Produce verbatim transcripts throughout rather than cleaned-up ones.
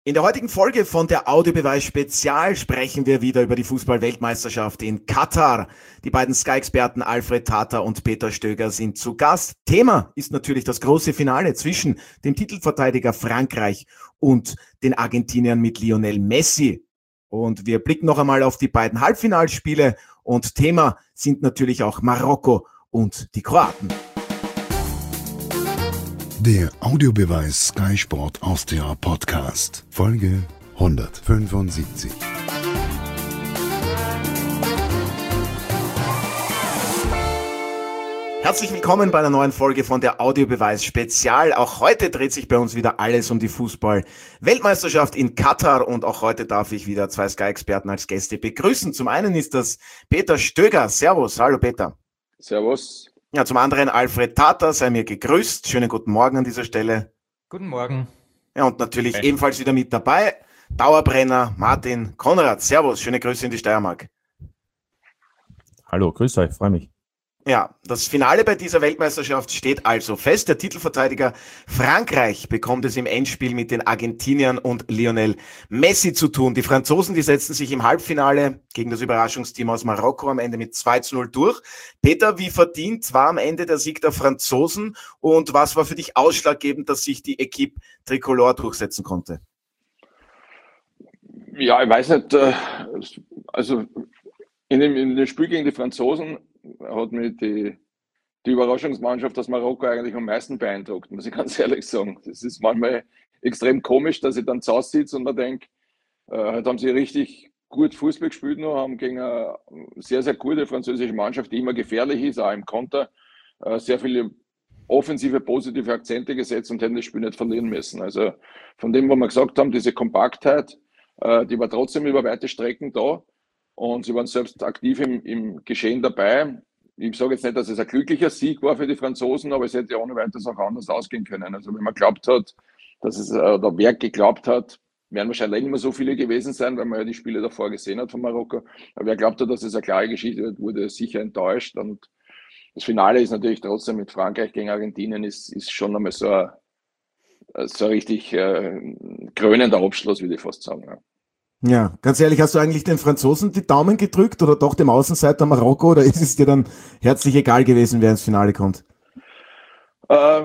In der heutigen Folge von der Audiobeweis Spezial sprechen wir wieder über die Fußball-Weltmeisterschaft in Katar. Die beiden Sky-Experten Alfred Tata und Peter Stöger sind zu Gast. Thema ist natürlich das große Finale zwischen dem Titelverteidiger Frankreich und den Argentiniern mit Lionel Messi. Und wir blicken noch einmal auf die beiden Halbfinalspiele und Thema sind natürlich auch Marokko und die Kroaten. Der Audiobeweis Sky Sport Austria Podcast, Folge hundertfünfundsiebzig. Herzlich willkommen bei einer neuen Folge von der Audiobeweis Spezial. Auch heute dreht sich bei uns wieder alles um die Fußball-Weltmeisterschaft in Katar und auch heute darf ich wieder zwei Sky-Experten als Gäste begrüßen. Zum einen ist das Peter Stöger. Servus, hallo Peter. Servus. Ja, zum anderen Alfred Tata, sei mir gegrüßt. Schönen guten Morgen an dieser Stelle. Guten Morgen. Ja, und natürlich hey. ebenfalls wieder mit dabei, Dauerbrenner Martin Konrad. Servus, schöne Grüße in die Steiermark. Hallo, grüß euch, freue mich. Ja, das Finale bei dieser Weltmeisterschaft steht also fest. Der Titelverteidiger Frankreich bekommt es im Endspiel mit den Argentiniern und Lionel Messi zu tun. Die Franzosen, die setzen sich im Halbfinale gegen das Überraschungsteam aus Marokko am Ende mit zwei zu null durch. Peter, wie verdient war am Ende der Sieg der Franzosen und was war für dich ausschlaggebend, dass sich die Equipe Tricolore durchsetzen konnte? Ja, ich weiß nicht, also in dem, in dem Spiel gegen die Franzosen hat mich die, die Überraschungsmannschaft aus Marokko eigentlich am meisten beeindruckt, muss ich ganz ehrlich sagen. Das ist manchmal extrem komisch, dass ich dann zu Hause sitze und mir denke, äh, heute haben sie richtig gut Fußball gespielt noch, haben gegen eine sehr, sehr gute französische Mannschaft, die immer gefährlich ist, auch im Konter, äh, sehr viele offensive, positive Akzente gesetzt und hätten das Spiel nicht verlieren müssen. Also von dem, was wir gesagt haben, diese Kompaktheit, äh, die war trotzdem über weite Strecken da. Und sie waren selbst aktiv im, im Geschehen dabei. Ich sage jetzt nicht, dass es ein glücklicher Sieg war für die Franzosen, aber es hätte ja ohne weiteres auch anders ausgehen können. Also wenn man glaubt hat, dass es, oder wer geglaubt hat, werden wahrscheinlich nicht mehr so viele gewesen sein, weil man ja die Spiele davor gesehen hat von Marokko. Aber wer glaubt hat, dass es eine klare Geschichte wird, wurde sicher enttäuscht. Und das Finale ist natürlich trotzdem mit Frankreich gegen Argentinien, ist, ist schon einmal so ein, so ein richtig äh, krönender Abschluss, würde ich fast sagen. Ja. Ja, ganz ehrlich, hast du eigentlich den Franzosen die Daumen gedrückt oder doch dem Außenseiter Marokko oder ist es dir dann herzlich egal gewesen, wer ins Finale kommt? Äh,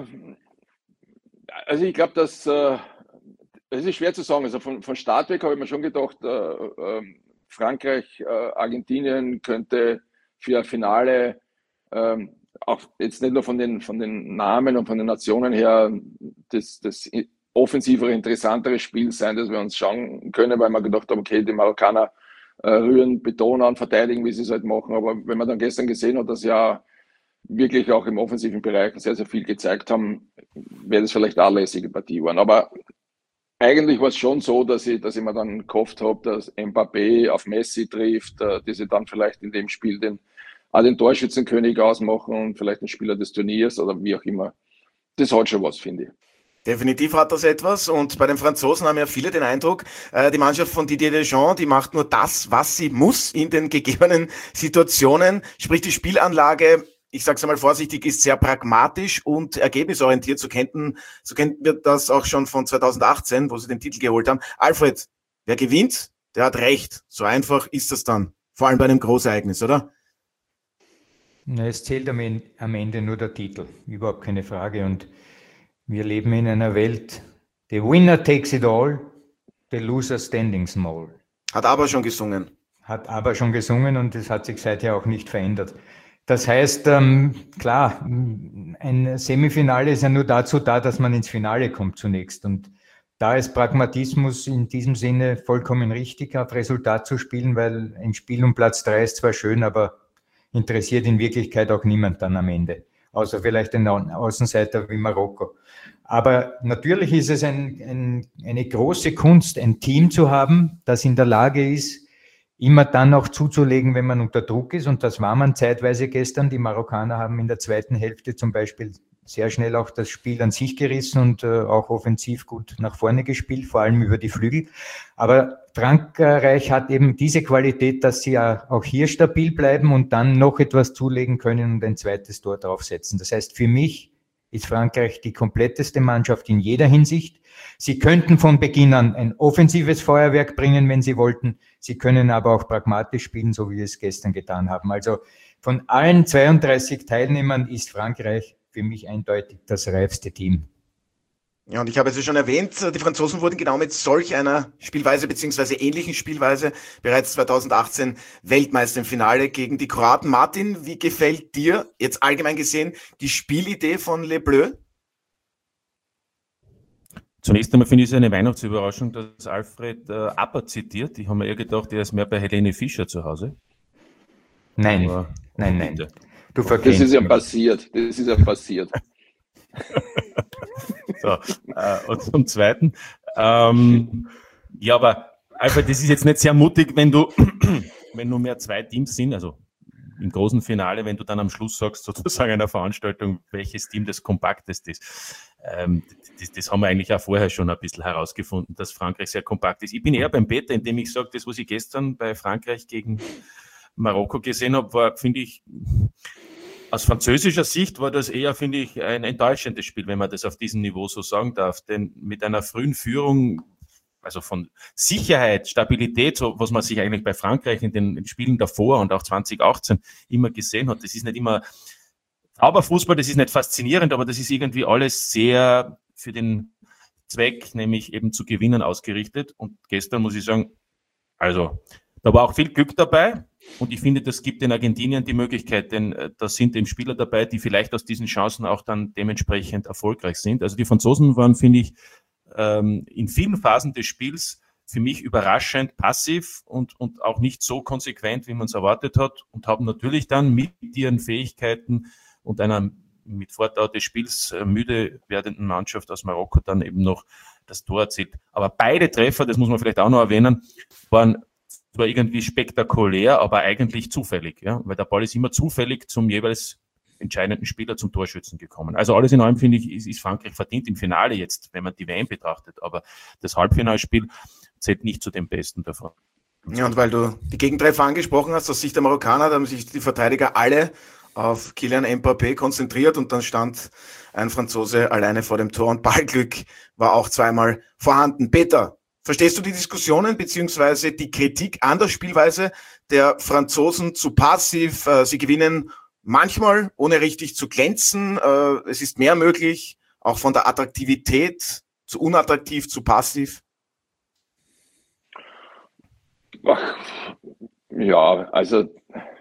also ich glaube, dass äh, es ist schwer zu sagen. Also von, von Start weg habe ich mir schon gedacht, äh, äh, Frankreich, äh, Argentinien könnte für ein Finale äh, auch jetzt nicht nur von den, von den Namen und von den Nationen her das, das offensivere, interessantere Spiel sein, das wir uns schauen können, weil wir gedacht haben, okay, die Marokkaner äh, rühren, betonen, verteidigen, wie sie es halt machen. Aber wenn man dann gestern gesehen hat, dass ja wirklich auch im offensiven Bereich sehr, sehr viel gezeigt haben, wäre das vielleicht auch eine lässige Partie geworden. Aber eigentlich war es schon so, dass ich, dass ich mir dann gehofft habe, dass Mbappé auf Messi trifft, äh, die sie dann vielleicht in dem Spiel den, auch den Torschützenkönig ausmachen und vielleicht den Spieler des Turniers oder wie auch immer. Das hat schon was, finde ich. Definitiv hat das etwas und bei den Franzosen haben ja viele den Eindruck, äh, die Mannschaft von Didier Deschamps, die macht nur das, was sie muss in den gegebenen Situationen, sprich die Spielanlage, ich sage es einmal vorsichtig, ist sehr pragmatisch und ergebnisorientiert, so kennen, so kennen wir das auch schon von zweitausendachtzehn, wo sie den Titel geholt haben. Alfred, wer gewinnt, der hat recht, so einfach ist das dann, vor allem bei einem Großereignis, oder? Na, es zählt am Ende nur der Titel, überhaupt keine Frage und wir leben in einer Welt, the winner takes it all, the loser standing small. Hat aber schon gesungen. Hat aber schon gesungen und das hat sich seither auch nicht verändert. Das heißt, ähm, klar, ein Semifinale ist ja nur dazu da, dass man ins Finale kommt zunächst. Und da ist Pragmatismus in diesem Sinne vollkommen richtig, auf Resultat zu spielen, weil ein Spiel um Platz drei ist zwar schön, aber interessiert in Wirklichkeit auch niemand dann am Ende. Außer vielleicht ein Außenseiter wie Marokko. Aber natürlich ist es ein, ein, eine große Kunst, ein Team zu haben, das in der Lage ist, immer dann auch zuzulegen, wenn man unter Druck ist. Und das war man zeitweise gestern. Die Marokkaner haben in der zweiten Hälfte zum Beispiel sehr schnell auch das Spiel an sich gerissen und äh, auch offensiv gut nach vorne gespielt, vor allem über die Flügel. Aber Frankreich hat eben diese Qualität, dass sie ja auch hier stabil bleiben und dann noch etwas zulegen können und ein zweites Tor draufsetzen. Das heißt, für mich ist Frankreich die kompletteste Mannschaft in jeder Hinsicht. Sie könnten von Beginn an ein offensives Feuerwerk bringen, wenn sie wollten. Sie können aber auch pragmatisch spielen, so wie wir es gestern getan haben. Also von allen zweiunddreißig Teilnehmern ist Frankreich für mich eindeutig das reifste Team. Ja, und ich habe es ja schon erwähnt, die Franzosen wurden genau mit solch einer Spielweise beziehungsweise ähnlichen Spielweise bereits zweitausendachtzehn Weltmeister im Finale gegen die Kroaten. Martin, wie gefällt dir jetzt allgemein gesehen die Spielidee von Les Bleus? Zunächst einmal finde ich es eine Weihnachtsüberraschung, dass Alfred äh, Apper zitiert. Ich habe mir eher gedacht, er ist mehr bei Helene Fischer zu Hause. Nein, Aber, nein, nein. bitte. Du Das ist ja passiert. Das ist ja passiert. So, äh, und zum Zweiten, ähm, ja, aber Alfred, das ist jetzt nicht sehr mutig, wenn du, wenn nur mehr zwei Teams sind, also im großen Finale, wenn du dann am Schluss sagst, sozusagen einer Veranstaltung, welches Team das kompakteste ist. Ähm, das, das haben wir eigentlich auch vorher schon ein bisschen herausgefunden, dass Frankreich sehr kompakt ist. Ich bin eher beim Peter, indem ich sage, das, was ich gestern bei Frankreich gegen Marokko gesehen habe, war, finde ich, aus französischer Sicht war das eher, finde ich, ein enttäuschendes Spiel, wenn man das auf diesem Niveau so sagen darf. Denn mit einer frühen Führung, also von Sicherheit, Stabilität, so was man sich eigentlich bei Frankreich in den, in den Spielen davor und auch zwanzig achtzehn immer gesehen hat, das ist nicht immer Zauberfußball, das ist nicht faszinierend, aber das ist irgendwie alles sehr für den Zweck, nämlich eben zu gewinnen, ausgerichtet. Und gestern muss ich sagen, also da war auch viel Glück dabei. Und ich finde, das gibt den Argentiniern die Möglichkeit, denn äh, da sind eben Spieler dabei, die vielleicht aus diesen Chancen auch dann dementsprechend erfolgreich sind. Also die Franzosen waren, finde ich, ähm, in vielen Phasen des Spiels für mich überraschend passiv und, und auch nicht so konsequent, wie man es erwartet hat, und haben natürlich dann mit ihren Fähigkeiten und einer mit Fortdauer des Spiels äh, müde werdenden Mannschaft aus Marokko dann eben noch das Tor erzielt. Aber beide Treffer, das muss man vielleicht auch noch erwähnen, waren zwar irgendwie spektakulär, aber eigentlich zufällig, ja, weil der Ball ist immer zufällig zum jeweils entscheidenden Spieler, zum Torschützen gekommen. Also alles in allem, finde ich, ist, ist Frankreich verdient im Finale jetzt, wenn man die W M betrachtet, aber das Halbfinalspiel zählt nicht zu den besten davon. Ja, und weil du die Gegentreffer angesprochen hast, aus Sicht der Marokkaner, da haben sich die Verteidiger alle auf Kylian Mbappé konzentriert und dann stand ein Franzose alleine vor dem Tor und Ballglück war auch zweimal vorhanden. Peter, verstehst du die Diskussionen beziehungsweise die Kritik an der Spielweise der Franzosen zu passiv? Sie gewinnen manchmal, ohne richtig zu glänzen. Es ist mehr möglich, auch von der Attraktivität zu unattraktiv, zu passiv. Ach, ja, also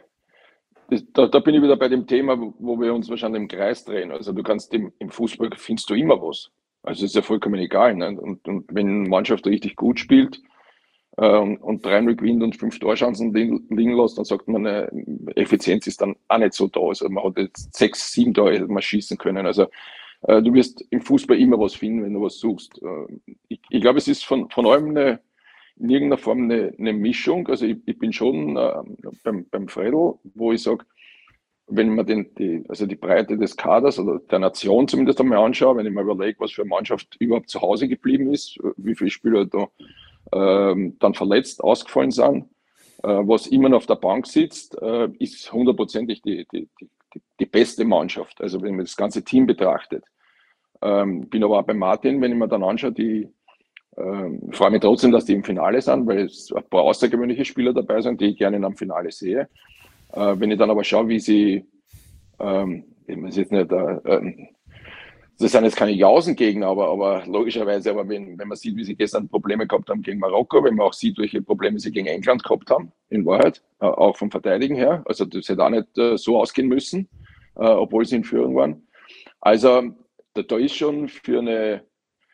das, da, da bin ich wieder bei dem Thema, wo wir uns wahrscheinlich im Kreis drehen. Also du kannst im, im Fußball findest du immer was. Also ist ja vollkommen egal. Ne? Und, und wenn eine Mannschaft richtig gut spielt äh, und drei null gewinnt und fünf Torchancen liegen lässt, dann sagt man, äh, Effizienz ist dann auch nicht so da. Also man hat jetzt sechs, sieben Tore hätte man schießen können. Also äh, du wirst im Fußball immer was finden, wenn du was suchst. Äh, ich, ich glaube, es ist von, von allem eine, in irgendeiner Form eine, eine Mischung. Also ich, ich bin schon äh, beim, beim Fredl, wo ich sage, wenn man den, die, also die Breite des Kaders oder der Nation zumindest einmal anschaue, wenn ich mir überlege, was für eine Mannschaft überhaupt zu Hause geblieben ist, wie viele Spieler da ähm, dann verletzt ausgefallen sind, äh, was immer noch auf der Bank sitzt, äh, ist hundertprozentig die, die, die, die beste Mannschaft, also wenn man das ganze Team betrachtet. Ähm, bin aber auch bei Martin, wenn ich mir dann anschaue, die ähm, freue mich trotzdem, dass die im Finale sind, weil es ein paar außergewöhnliche Spieler dabei sind, die ich gerne in einem Finale sehe. Äh, wenn ich dann aber schaue, wie sie, ähm, ich weiß jetzt nicht, äh, äh, das sind jetzt keine Jausengegner, aber, aber logischerweise, aber wenn, wenn man sieht, wie sie gestern Probleme gehabt haben gegen Marokko, wenn man auch sieht, welche Probleme sie gegen England gehabt haben, in Wahrheit, äh, auch vom Verteidigen her, also das hätte auch nicht äh, so ausgehen müssen, äh, obwohl sie in Führung waren. Also da, da ist schon für eine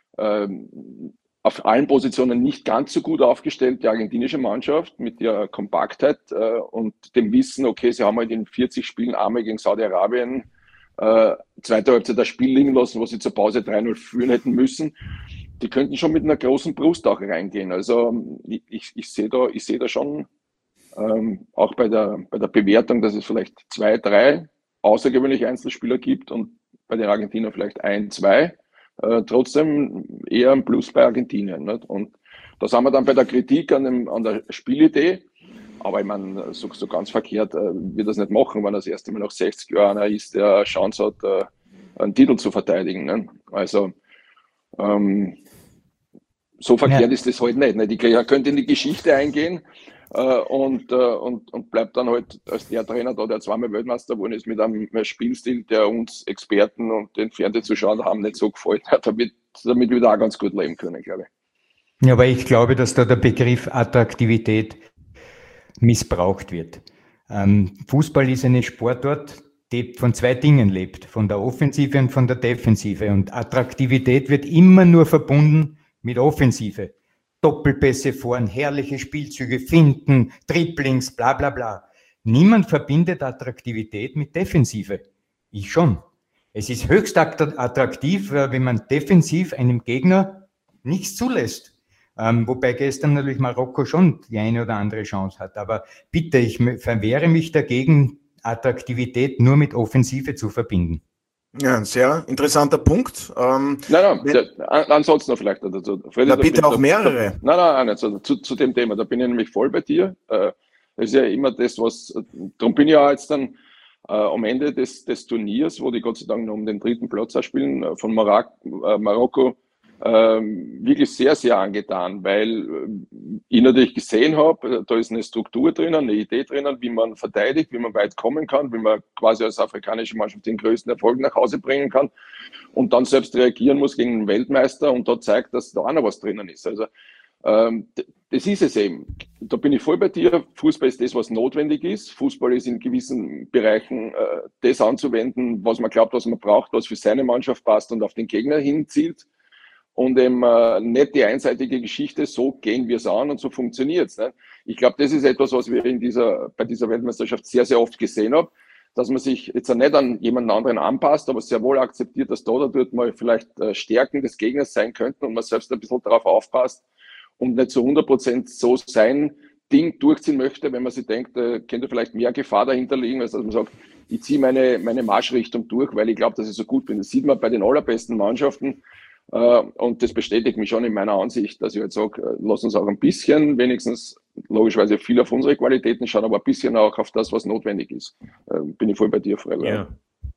ähm, auf allen Positionen nicht ganz so gut aufgestellt, die argentinische Mannschaft mit ihrer Kompaktheit äh, und dem Wissen, okay, sie haben halt in vierzig Spielen einmal gegen Saudi-Arabien äh, zweite Halbzeit das Spiel liegen lassen, wo sie zur Pause drei null führen hätten müssen. Die könnten schon mit einer großen Brust auch reingehen. Also ich, ich, ich sehe da, ich sehe da schon ähm, auch bei der, bei der Bewertung, dass es vielleicht zwei, drei außergewöhnliche Einzelspieler gibt und bei den Argentinern vielleicht ein, zwei. Äh, trotzdem eher ein Plus bei Argentinien. Nicht? Und da sind wir dann bei der Kritik an, dem, an der Spielidee. Aber ich meine, so, so ganz verkehrt äh, wird das nicht machen, wenn er das erste Mal nach sechzig Jahren ist, der eine Chance hat, äh, einen Titel zu verteidigen. Ne? Also ähm, so verkehrt ja. ist das halt nicht. Ne? Die könnte in die Geschichte eingehen äh, und, äh, und, und bleibt dann halt als der Trainer da, der zweimal Weltmeister geworden ist, mit einem Spielstil, der uns Experten und den Fernsehzuschauern haben nicht so gefällt hat, damit, damit wir da auch ganz gut leben können, glaube ich. Ja, aber ich glaube, dass da der Begriff Attraktivität missbraucht wird. Ähm, Fußball ist eine Sportart, die von zwei Dingen lebt, von der Offensive und von der Defensive. Und Attraktivität wird immer nur verbunden mit Offensive. Doppelpässe vorn, herrliche Spielzüge, Finten, Dribblings, bla bla bla. Niemand verbindet Attraktivität mit Defensive. Ich schon. Es ist höchst attraktiv, wenn man defensiv einem Gegner nichts zulässt. Ähm, wobei gestern natürlich Marokko schon die eine oder andere Chance hat. Aber bitte, ich verwehre mich dagegen, Attraktivität nur mit Offensive zu verbinden. Ja, ein sehr interessanter Punkt. Ähm, nein, nein, der, ansonsten noch vielleicht. Also, Freddy, na, bitte auch mehrere. Da, nein, nein, nein, also, zu, zu dem Thema, da bin ich nämlich voll bei dir. Äh, das ist ja immer das, was, darum bin ich ja jetzt dann äh, am Ende des, des Turniers, wo die Gott sei Dank noch um den dritten Platz spielen, äh, von Marak, äh, Marokko, Ähm, wirklich sehr, sehr angetan, weil äh, ich natürlich gesehen habe, da ist eine Struktur drinnen, eine Idee drinnen, wie man verteidigt, wie man weit kommen kann, wie man quasi als afrikanische Mannschaft den größten Erfolg nach Hause bringen kann und dann selbst reagieren muss gegen den Weltmeister und da zeigt, dass da auch noch was drinnen ist. Also ähm, das ist es eben. Da bin ich voll bei dir. Fußball ist das, was notwendig ist. Fußball ist in gewissen Bereichen äh, das anzuwenden, was man glaubt, was man braucht, was für seine Mannschaft passt und auf den Gegner hinzielt. Und eben äh, nicht die einseitige Geschichte, so gehen wir es an und so funktioniert es. Ne? Ich glaube, das ist etwas, was wir in dieser, bei dieser Weltmeisterschaft sehr, sehr oft gesehen haben, dass man sich jetzt nicht an jemanden anderen anpasst, aber sehr wohl akzeptiert, dass da oder dort mal vielleicht äh, Stärken des Gegners sein könnten und man selbst ein bisschen darauf aufpasst und nicht zu hundert Prozent so sein Ding durchziehen möchte, wenn man sich denkt, äh, könnte vielleicht mehr Gefahr dahinter liegen, als dass man sagt, ich ziehe meine, meine Marschrichtung durch, weil ich glaube, dass ich so gut bin. Das sieht man bei den allerbesten Mannschaften. Und das bestätigt mich schon in meiner Ansicht, dass ich jetzt sage, lass uns auch ein bisschen, wenigstens logischerweise viel auf unsere Qualitäten schauen, aber ein bisschen auch auf das, was notwendig ist. Bin ich voll bei dir, Freiler. Ja.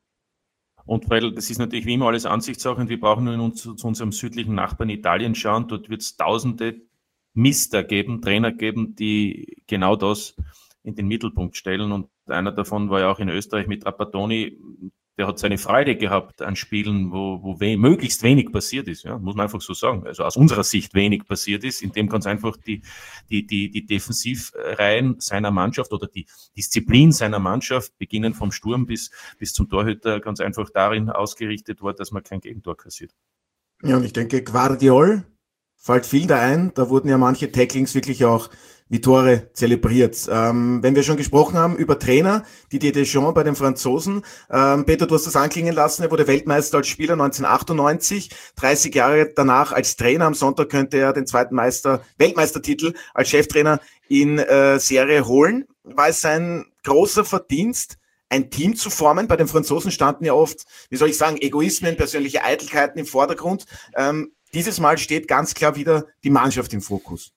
Und weil das ist natürlich wie immer alles Ansichtssache und wir brauchen nur in uns, zu unserem südlichen Nachbarn Italien schauen, dort wird es tausende Mister geben, Trainer geben, die genau das in den Mittelpunkt stellen und einer davon war ja auch in Österreich mit Trapattoni. Der hat seine Freude gehabt an Spielen, wo, wo we möglichst wenig passiert ist, ja, muss man einfach so sagen. Also aus unserer Sicht wenig passiert ist, indem ganz einfach die, die, die, die Defensivreihen seiner Mannschaft oder die Disziplin seiner Mannschaft, beginnen vom Sturm bis, bis zum Torhüter, ganz einfach darin ausgerichtet war, dass man kein Gegentor kassiert. Ja, und ich denke, Guardiol fällt viel da ein. Da wurden ja manche Tacklings wirklich auch wie Tore zelebriert. Ähm, wenn wir schon gesprochen haben über Trainer, Didier Deschamps bei den Franzosen. Ähm, Peter, du hast das anklingen lassen, er wurde Weltmeister als Spieler neunzehnhundertachtundneunzig, dreißig Jahre danach als Trainer. Am Sonntag könnte er den zweiten Meister, Weltmeistertitel als Cheftrainer in äh, Serie holen. War es sein großer Verdienst, ein Team zu formen? Bei den Franzosen standen ja oft, wie soll ich sagen, Egoismen, persönliche Eitelkeiten im Vordergrund. Ähm, dieses Mal steht ganz klar wieder die Mannschaft im Fokus.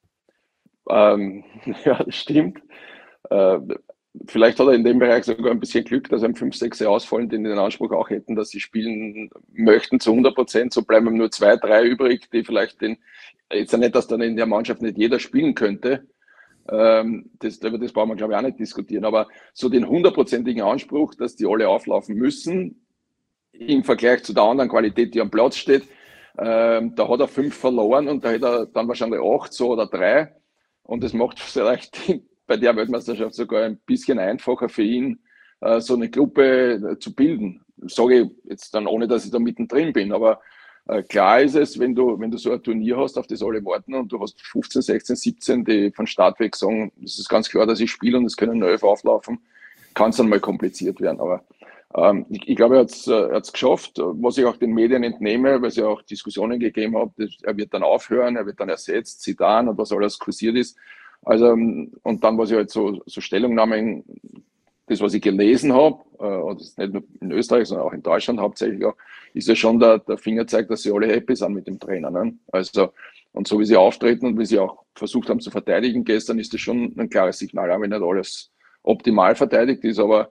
Ähm, ja, das stimmt. Äh, vielleicht hat er in dem Bereich sogar ein bisschen Glück, dass einem fünf, sechs ausfallen, die den Anspruch auch hätten, dass sie spielen möchten zu hundert Prozent. So bleiben ihm nur zwei, drei übrig, die vielleicht den, jetzt ja nicht, dass dann in der Mannschaft nicht jeder spielen könnte. Ähm, das, über das brauchen wir, glaube ich, auch nicht diskutieren. Aber so den hundertprozentigen Anspruch, dass die alle auflaufen müssen, im Vergleich zu der anderen Qualität, die am Platz steht, ähm, da hat er fünf verloren und da hat er dann wahrscheinlich acht, so oder drei. Und das macht vielleicht bei der Weltmeisterschaft sogar ein bisschen einfacher für ihn, so eine Gruppe zu bilden. Das sage ich jetzt dann, ohne dass ich da mittendrin bin. Aber klar ist es, wenn du, wenn du so ein Turnier hast, auf das alle warten und du hast fünfzehn, sechzehn, siebzehn, die von Start weg sagen, es ist ganz klar, dass ich spiele und es können elf auflaufen, kann es dann mal kompliziert werden. Aber ähm, ich, ich glaube, er hat es er hat's geschafft, was ich auch den Medien entnehme, weil es ja auch Diskussionen gegeben hat, das, er wird dann aufhören, er wird dann ersetzt, Zidane und was alles kursiert ist. Also, und dann, was ich halt so, so Stellungnahmen, das, was ich gelesen habe, äh, und das nicht nur in Österreich, sondern auch in Deutschland hauptsächlich auch, ist ja schon der, der Fingerzeig, dass sie alle happy sind mit dem Trainer. Ne? Also, und so wie sie auftreten und wie sie auch versucht haben zu verteidigen gestern, ist das schon ein klares Signal, auch wenn nicht alles optimal verteidigt ist, aber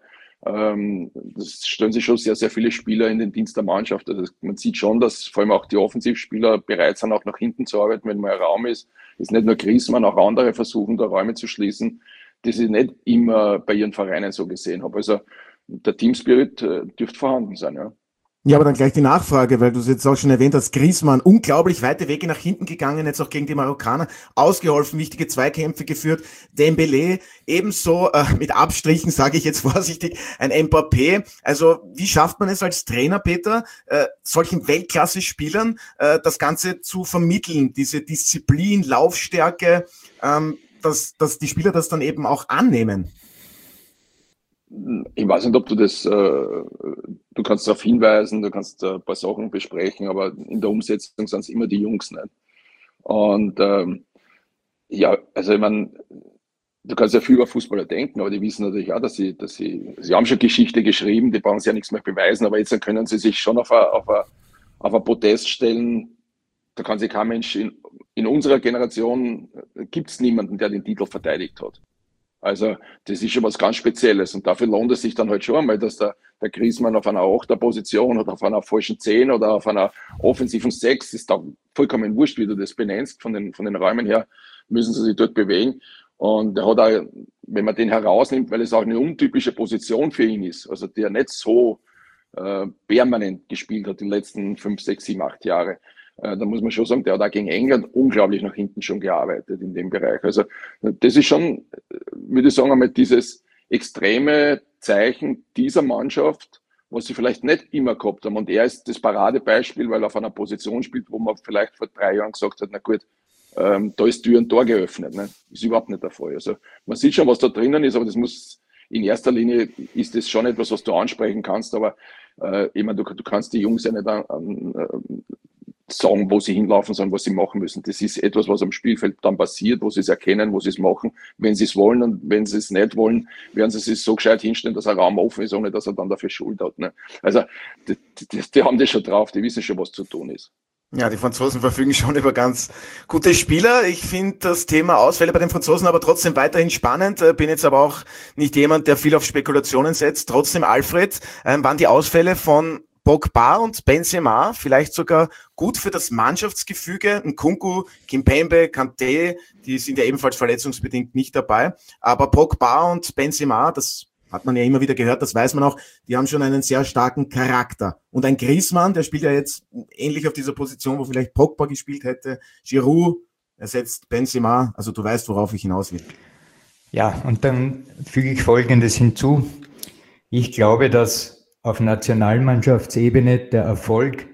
Ähm, das stellen sich schon sehr, sehr viele Spieler in den Dienst der Mannschaft. Also man sieht schon, dass vor allem auch die Offensivspieler bereit sind, auch nach hinten zu arbeiten, wenn mal ein Raum ist. Das ist nicht nur Griezmann, auch andere versuchen, da Räume zu schließen, die ich nicht immer bei ihren Vereinen so gesehen habe. Also der Teamspirit äh, dürfte vorhanden sein, ja. Ja, aber dann gleich die Nachfrage, weil du es jetzt auch schon erwähnt hast, Griezmann, unglaublich weite Wege nach hinten gegangen, jetzt auch gegen die Marokkaner, ausgeholfen, wichtige Zweikämpfe geführt, Dembélé, ebenso äh, mit Abstrichen, sage ich jetzt vorsichtig, ein Mbappé. Also wie schafft man es als Trainer, Peter, äh, solchen Weltklasse-Spielern äh, das Ganze zu vermitteln, diese Disziplin, Laufstärke, ähm, dass, dass die Spieler das dann eben auch annehmen? Ich weiß nicht, ob du das, äh, du kannst darauf hinweisen, du kannst äh, ein paar Sachen besprechen, aber in der Umsetzung sind es immer die Jungs nicht. Und ähm, ja, also ich meine, du kannst ja viel über Fußballer denken, aber die wissen natürlich auch, dass sie, dass sie, sie haben schon Geschichte geschrieben, die brauchen sie ja nichts mehr beweisen, aber jetzt können sie sich schon auf ein, auf ein, auf ein Podest stellen. Da kann sich kein Mensch, in, in unserer Generation gibt es niemanden, der den Titel verteidigt hat. Also das ist schon was ganz Spezielles und dafür lohnt es sich dann halt schon einmal, dass der, der Griezmann auf einer Achterposition oder auf einer falschen Zehn oder auf einer offensiven Sechs, ist da vollkommen wurscht, wie du das benennst, von den, von den Räumen her müssen sie sich dort bewegen. Und er hat auch, wenn man den herausnimmt, weil es auch eine untypische Position für ihn ist, also der nicht so äh, permanent gespielt hat die letzten fünf, sechs, sieben, acht Jahre, da muss man schon sagen, der hat auch gegen England unglaublich nach hinten schon gearbeitet in dem Bereich. Also das ist schon, würde ich sagen, einmal dieses extreme Zeichen dieser Mannschaft, was sie vielleicht nicht immer gehabt haben. Und er ist das Paradebeispiel, weil er auf einer Position spielt, wo man vielleicht vor drei Jahren gesagt hat, na gut, ähm, da ist Tür und Tor geöffnet. Ne? Ist überhaupt nicht der Fall. Also man sieht schon, was da drinnen ist, aber das muss, in erster Linie ist das schon etwas, was du ansprechen kannst, aber äh, ich meine, du, du kannst die Jungs ja nicht an, an sagen, wo sie hinlaufen, sondern was sie machen müssen. Das ist etwas, was am Spielfeld dann passiert, wo sie es erkennen, wo sie es machen, wenn sie es wollen, und wenn sie es nicht wollen, werden sie sich so gescheit hinstellen, dass ein Raum offen ist, ohne dass er dann dafür Schuld hat. Ne? Also die, die, die haben das schon drauf, die wissen schon, was zu tun ist. Ja, die Franzosen verfügen schon über ganz gute Spieler. Ich finde das Thema Ausfälle bei den Franzosen aber trotzdem weiterhin spannend. Bin jetzt aber auch nicht jemand, der viel auf Spekulationen setzt. Trotzdem, Alfred, waren die Ausfälle von Pogba und Benzema vielleicht sogar gut für das Mannschaftsgefüge? Nkunku, Kimpembe, Kanté, die sind ja ebenfalls verletzungsbedingt nicht dabei. Aber Pogba und Benzema, das hat man ja immer wieder gehört, das weiß man auch, die haben schon einen sehr starken Charakter. Und ein Griezmann, der spielt ja jetzt ähnlich auf dieser Position, wo vielleicht Pogba gespielt hätte. Giroud ersetzt Benzema. Also du weißt, worauf ich hinaus will. Ja, und dann füge ich Folgendes hinzu. Ich glaube, dass auf Nationalmannschaftsebene der Erfolg,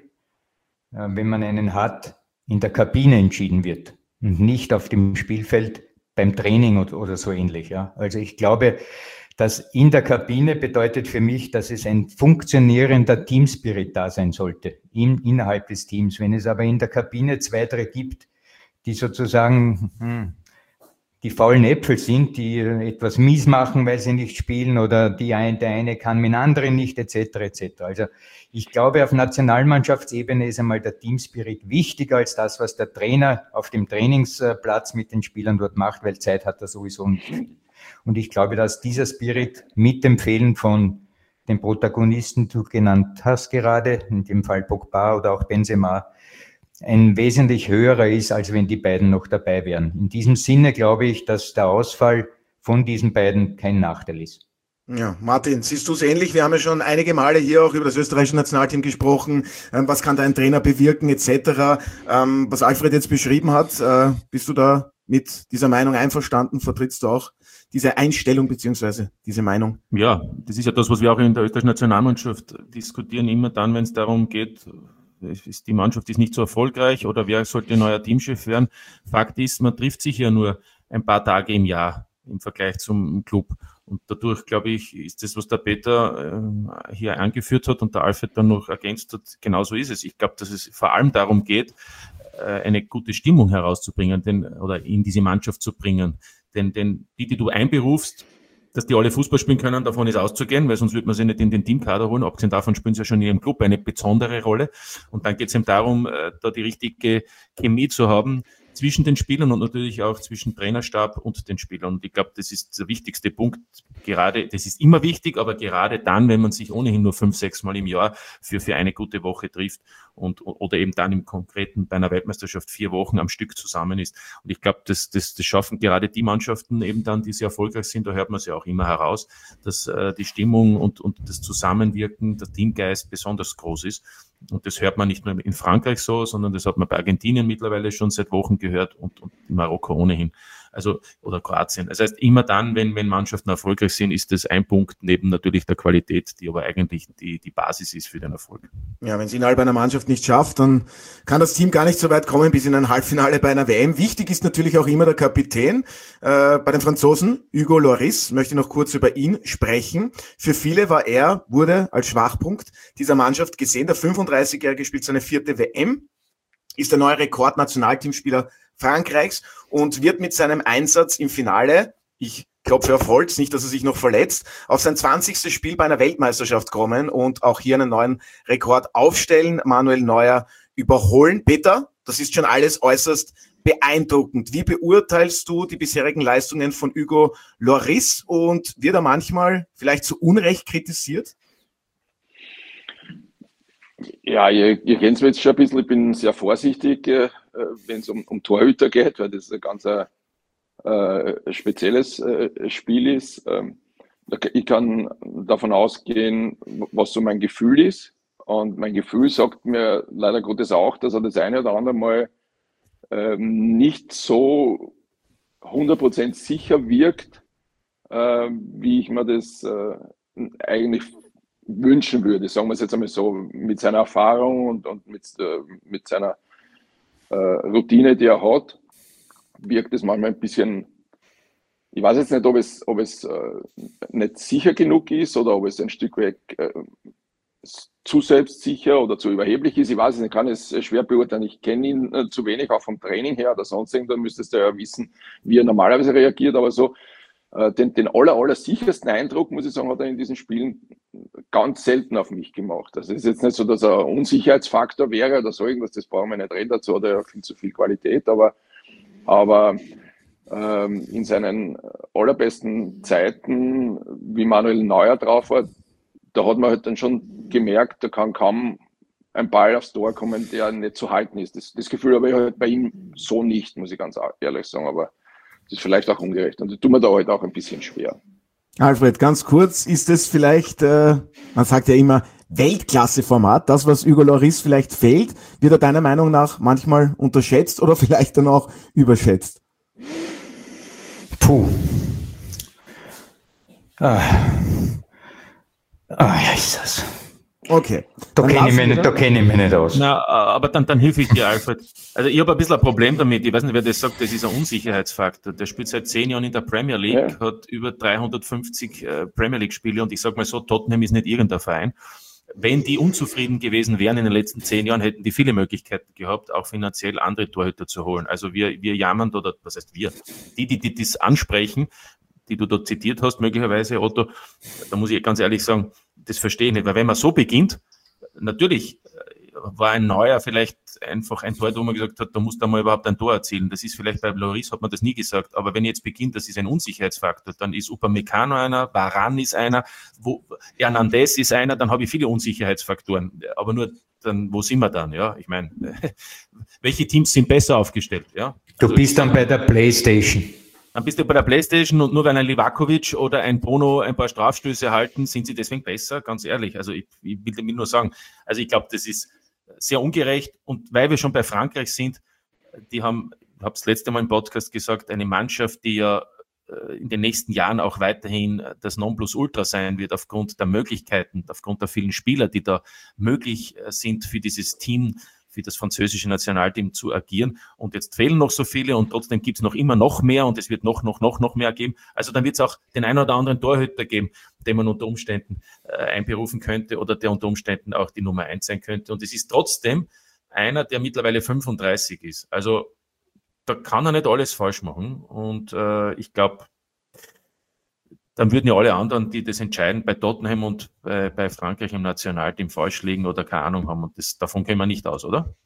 wenn man einen hat, in der Kabine entschieden wird und nicht auf dem Spielfeld beim Training oder, oder so ähnlich. Ja. Also ich glaube, dass in der Kabine bedeutet für mich, dass es ein funktionierender Teamspirit da sein sollte, in, innerhalb des Teams. Wenn es aber in der Kabine zwei, drei gibt, die sozusagen hm, die faulen Äpfel sind, die etwas mies machen, weil sie nicht spielen, oder die ein, der eine kann mit dem anderen nicht, et cetera et cetera. Also ich glaube, auf Nationalmannschaftsebene ist einmal der Teamspirit wichtiger als das, was der Trainer auf dem Trainingsplatz mit den Spielern dort macht, weil Zeit hat er sowieso nicht viel. Und ich glaube, dass dieser Spirit mit dem Fehlen von den Protagonisten, die du genannt hast gerade, in dem Fall Pogba oder auch Benzema, ein wesentlich höherer ist, als wenn die beiden noch dabei wären. In diesem Sinne glaube ich, dass der Ausfall von diesen beiden kein Nachteil ist. Ja, Martin, siehst du es ähnlich? Wir haben ja schon einige Male hier auch über das österreichische Nationalteam gesprochen. Ähm, was kann da ein Trainer bewirken, et cetera. Ähm, was Alfred jetzt beschrieben hat, äh, bist du da mit dieser Meinung einverstanden? Vertrittst du auch diese Einstellung beziehungsweise diese Meinung? Ja, das ist ja das, was wir auch in der österreichischen Nationalmannschaft diskutieren, immer dann, wenn es darum geht, ist die Mannschaft ist nicht so erfolgreich oder wer sollte neuer Teamchef werden. Fakt ist, man trifft sich ja nur ein paar Tage im Jahr im Vergleich zum Club. Und dadurch, glaube ich, ist das, was der Peter äh, hier angeführt hat und der Alfred dann noch ergänzt hat, genauso ist es. Ich glaube, dass es vor allem darum geht, äh, eine gute Stimmung herauszubringen, denn, oder in diese Mannschaft zu bringen. Denn, denn die, die du einberufst, dass die alle Fußball spielen können, davon ist auszugehen, weil sonst würde man sie nicht in den Teamkader holen. Abgesehen davon spielen sie ja schon in ihrem Club eine besondere Rolle. Und dann geht es eben darum, da die richtige Chemie zu haben zwischen den Spielern und natürlich auch zwischen Trainerstab und den Spielern. Und ich glaube, das ist der wichtigste Punkt. Gerade, das ist immer wichtig, aber gerade dann, wenn man sich ohnehin nur fünf, sechs Mal im Jahr für, für eine gute Woche trifft und, oder eben dann im Konkreten bei einer Weltmeisterschaft vier Wochen am Stück zusammen ist. Und ich glaube, das, das, das schaffen gerade die Mannschaften eben dann, die sehr erfolgreich sind, da hört man es ja auch immer heraus, dass äh, die Stimmung und, und das Zusammenwirken, der Teamgeist besonders groß ist. Und das hört man nicht nur in Frankreich so, sondern das hat man bei Argentinien mittlerweile schon seit Wochen gehört und, und in Marokko ohnehin. Also, oder Kroatien. Das heißt, immer dann, wenn, wenn Mannschaften erfolgreich sind, ist das ein Punkt neben natürlich der Qualität, die aber eigentlich die, die Basis ist für den Erfolg. Ja, wenn es innerhalb einer Mannschaft nicht schafft, dann kann das Team gar nicht so weit kommen bis in ein Halbfinale bei einer W M. Wichtig ist natürlich auch immer der Kapitän. Äh, bei den Franzosen, Hugo Lloris, möchte ich noch kurz über ihn sprechen. Für viele war er, wurde als Schwachpunkt dieser Mannschaft gesehen. Der fünfunddreißigjährige spielt seine vierte W M, ist der neue Rekord-Nationalteamspieler Frankreichs und wird mit seinem Einsatz im Finale, ich klopfe auf Holz, nicht, dass er sich noch verletzt, auf sein zwanzigstes Spiel bei einer Weltmeisterschaft kommen und auch hier einen neuen Rekord aufstellen, Manuel Neuer überholen. Peter, das ist schon alles äußerst beeindruckend. Wie beurteilst du die bisherigen Leistungen von Hugo Lloris und wird er manchmal vielleicht zu Unrecht kritisiert? Ja, ihr, ihr kennt es jetzt schon ein bisschen, ich bin sehr vorsichtig, äh, wenn es um, um Torhüter geht, weil das ein ganz äh, spezielles äh, Spiel ist. Ähm, ich kann davon ausgehen, was so mein Gefühl ist. Und mein Gefühl sagt mir leider Gottes auch, dass er das eine oder andere Mal ähm, nicht so hundert Prozent sicher wirkt, äh, wie ich mir das äh, eigentlich wünschen würde, sagen wir es jetzt einmal so, mit seiner Erfahrung und, und mit, äh, mit seiner äh, Routine, die er hat, wirkt es manchmal ein bisschen, ich weiß jetzt nicht, ob es, ob es äh, nicht sicher genug ist oder ob es ein Stück weit äh, zu selbstsicher oder zu überheblich ist. Ich weiß es nicht, kann es schwer beurteilen. Ich kenne ihn äh, zu wenig, auch vom Training her oder sonst irgendwas, da müsstest du ja wissen, wie er normalerweise reagiert, aber so äh, den, den aller, aller sichersten Eindruck, muss ich sagen, hat er in diesen Spielen ganz selten auf mich gemacht. Also es ist jetzt nicht so, dass er ein Unsicherheitsfaktor wäre oder so irgendwas, das brauchen wir nicht reden, dazu hat er ja viel zu viel Qualität, aber, aber ähm, in seinen allerbesten Zeiten, wie Manuel Neuer drauf war, da hat man halt dann schon gemerkt, da kann kaum ein Ball aufs Tor kommen, der nicht zu halten ist. Das, das Gefühl habe ich halt bei ihm so nicht, muss ich ganz ehrlich sagen, aber das ist vielleicht auch ungerecht und das tut mir da halt auch ein bisschen schwer. Alfred, ganz kurz, ist es vielleicht, äh, man sagt ja immer, Weltklasse-Format, das, was Hugo Lloris vielleicht fehlt, wird er deiner Meinung nach manchmal unterschätzt oder vielleicht dann auch überschätzt? Puh. Ah. Ah, ja, ist das. Okay. Da kenne ich, mich nicht, da kenn ich mich nicht aus. Na, aber dann, dann hilf ich dir, Alfred. Also ich habe ein bisschen ein Problem damit. Ich weiß nicht, wer das sagt, das ist ein Unsicherheitsfaktor. Der spielt seit zehn Jahren in der Premier League, ja. Hat über dreihundertfünfzig äh, Premier League-Spiele und ich sage mal so, Tottenham ist nicht irgendein Verein. Wenn die unzufrieden gewesen wären in den letzten zehn Jahren, hätten die viele Möglichkeiten gehabt, auch finanziell andere Torhüter zu holen. Also wir, wir jammern, oder was heißt wir? Die, die, die das ansprechen, die du dort zitiert hast, möglicherweise, Otto, da muss ich ganz ehrlich sagen, das verstehe ich nicht, weil wenn man so beginnt, natürlich war ein Neuer vielleicht einfach ein Tor, wo man gesagt hat, da muss da mal überhaupt ein Tor erzielen. Das ist vielleicht bei Lloris, hat man das nie gesagt, aber wenn jetzt beginnt, das ist ein Unsicherheitsfaktor, dann ist Upamecano einer, Varane ist einer, wo, Hernandez ist einer, dann habe ich viele Unsicherheitsfaktoren, aber nur dann, wo sind wir dann, ja, ich meine, welche Teams sind besser aufgestellt, ja? Du bist dann bei der PlayStation. Dann bist du bei der PlayStation und nur wenn ein Livakovic oder ein Bono ein paar Strafstöße halten, sind sie deswegen besser, ganz ehrlich. Also ich, ich will damit nur sagen, also ich glaube, das ist sehr ungerecht und weil wir schon bei Frankreich sind, die haben, ich habe es letzte Mal im Podcast gesagt, eine Mannschaft, die ja in den nächsten Jahren auch weiterhin das Nonplusultra sein wird aufgrund der Möglichkeiten, aufgrund der vielen Spieler, die da möglich sind für dieses Team, für das französische Nationalteam zu agieren. Und jetzt fehlen noch so viele und trotzdem gibt es noch immer noch mehr und es wird noch, noch, noch, noch mehr geben. Also dann wird es auch den einen oder anderen Torhüter geben, den man unter Umständen äh, einberufen könnte oder der unter Umständen auch die Nummer eins sein könnte. Und es ist trotzdem einer, der mittlerweile fünfunddreißig ist. Also da kann er nicht alles falsch machen. Und äh, ich glaube, dann würden ja alle anderen, die das entscheiden, bei Tottenham und bei, bei Frankreich im Nationalteam falsch liegen oder keine Ahnung haben. Und das, davon gehen wir nicht aus, oder?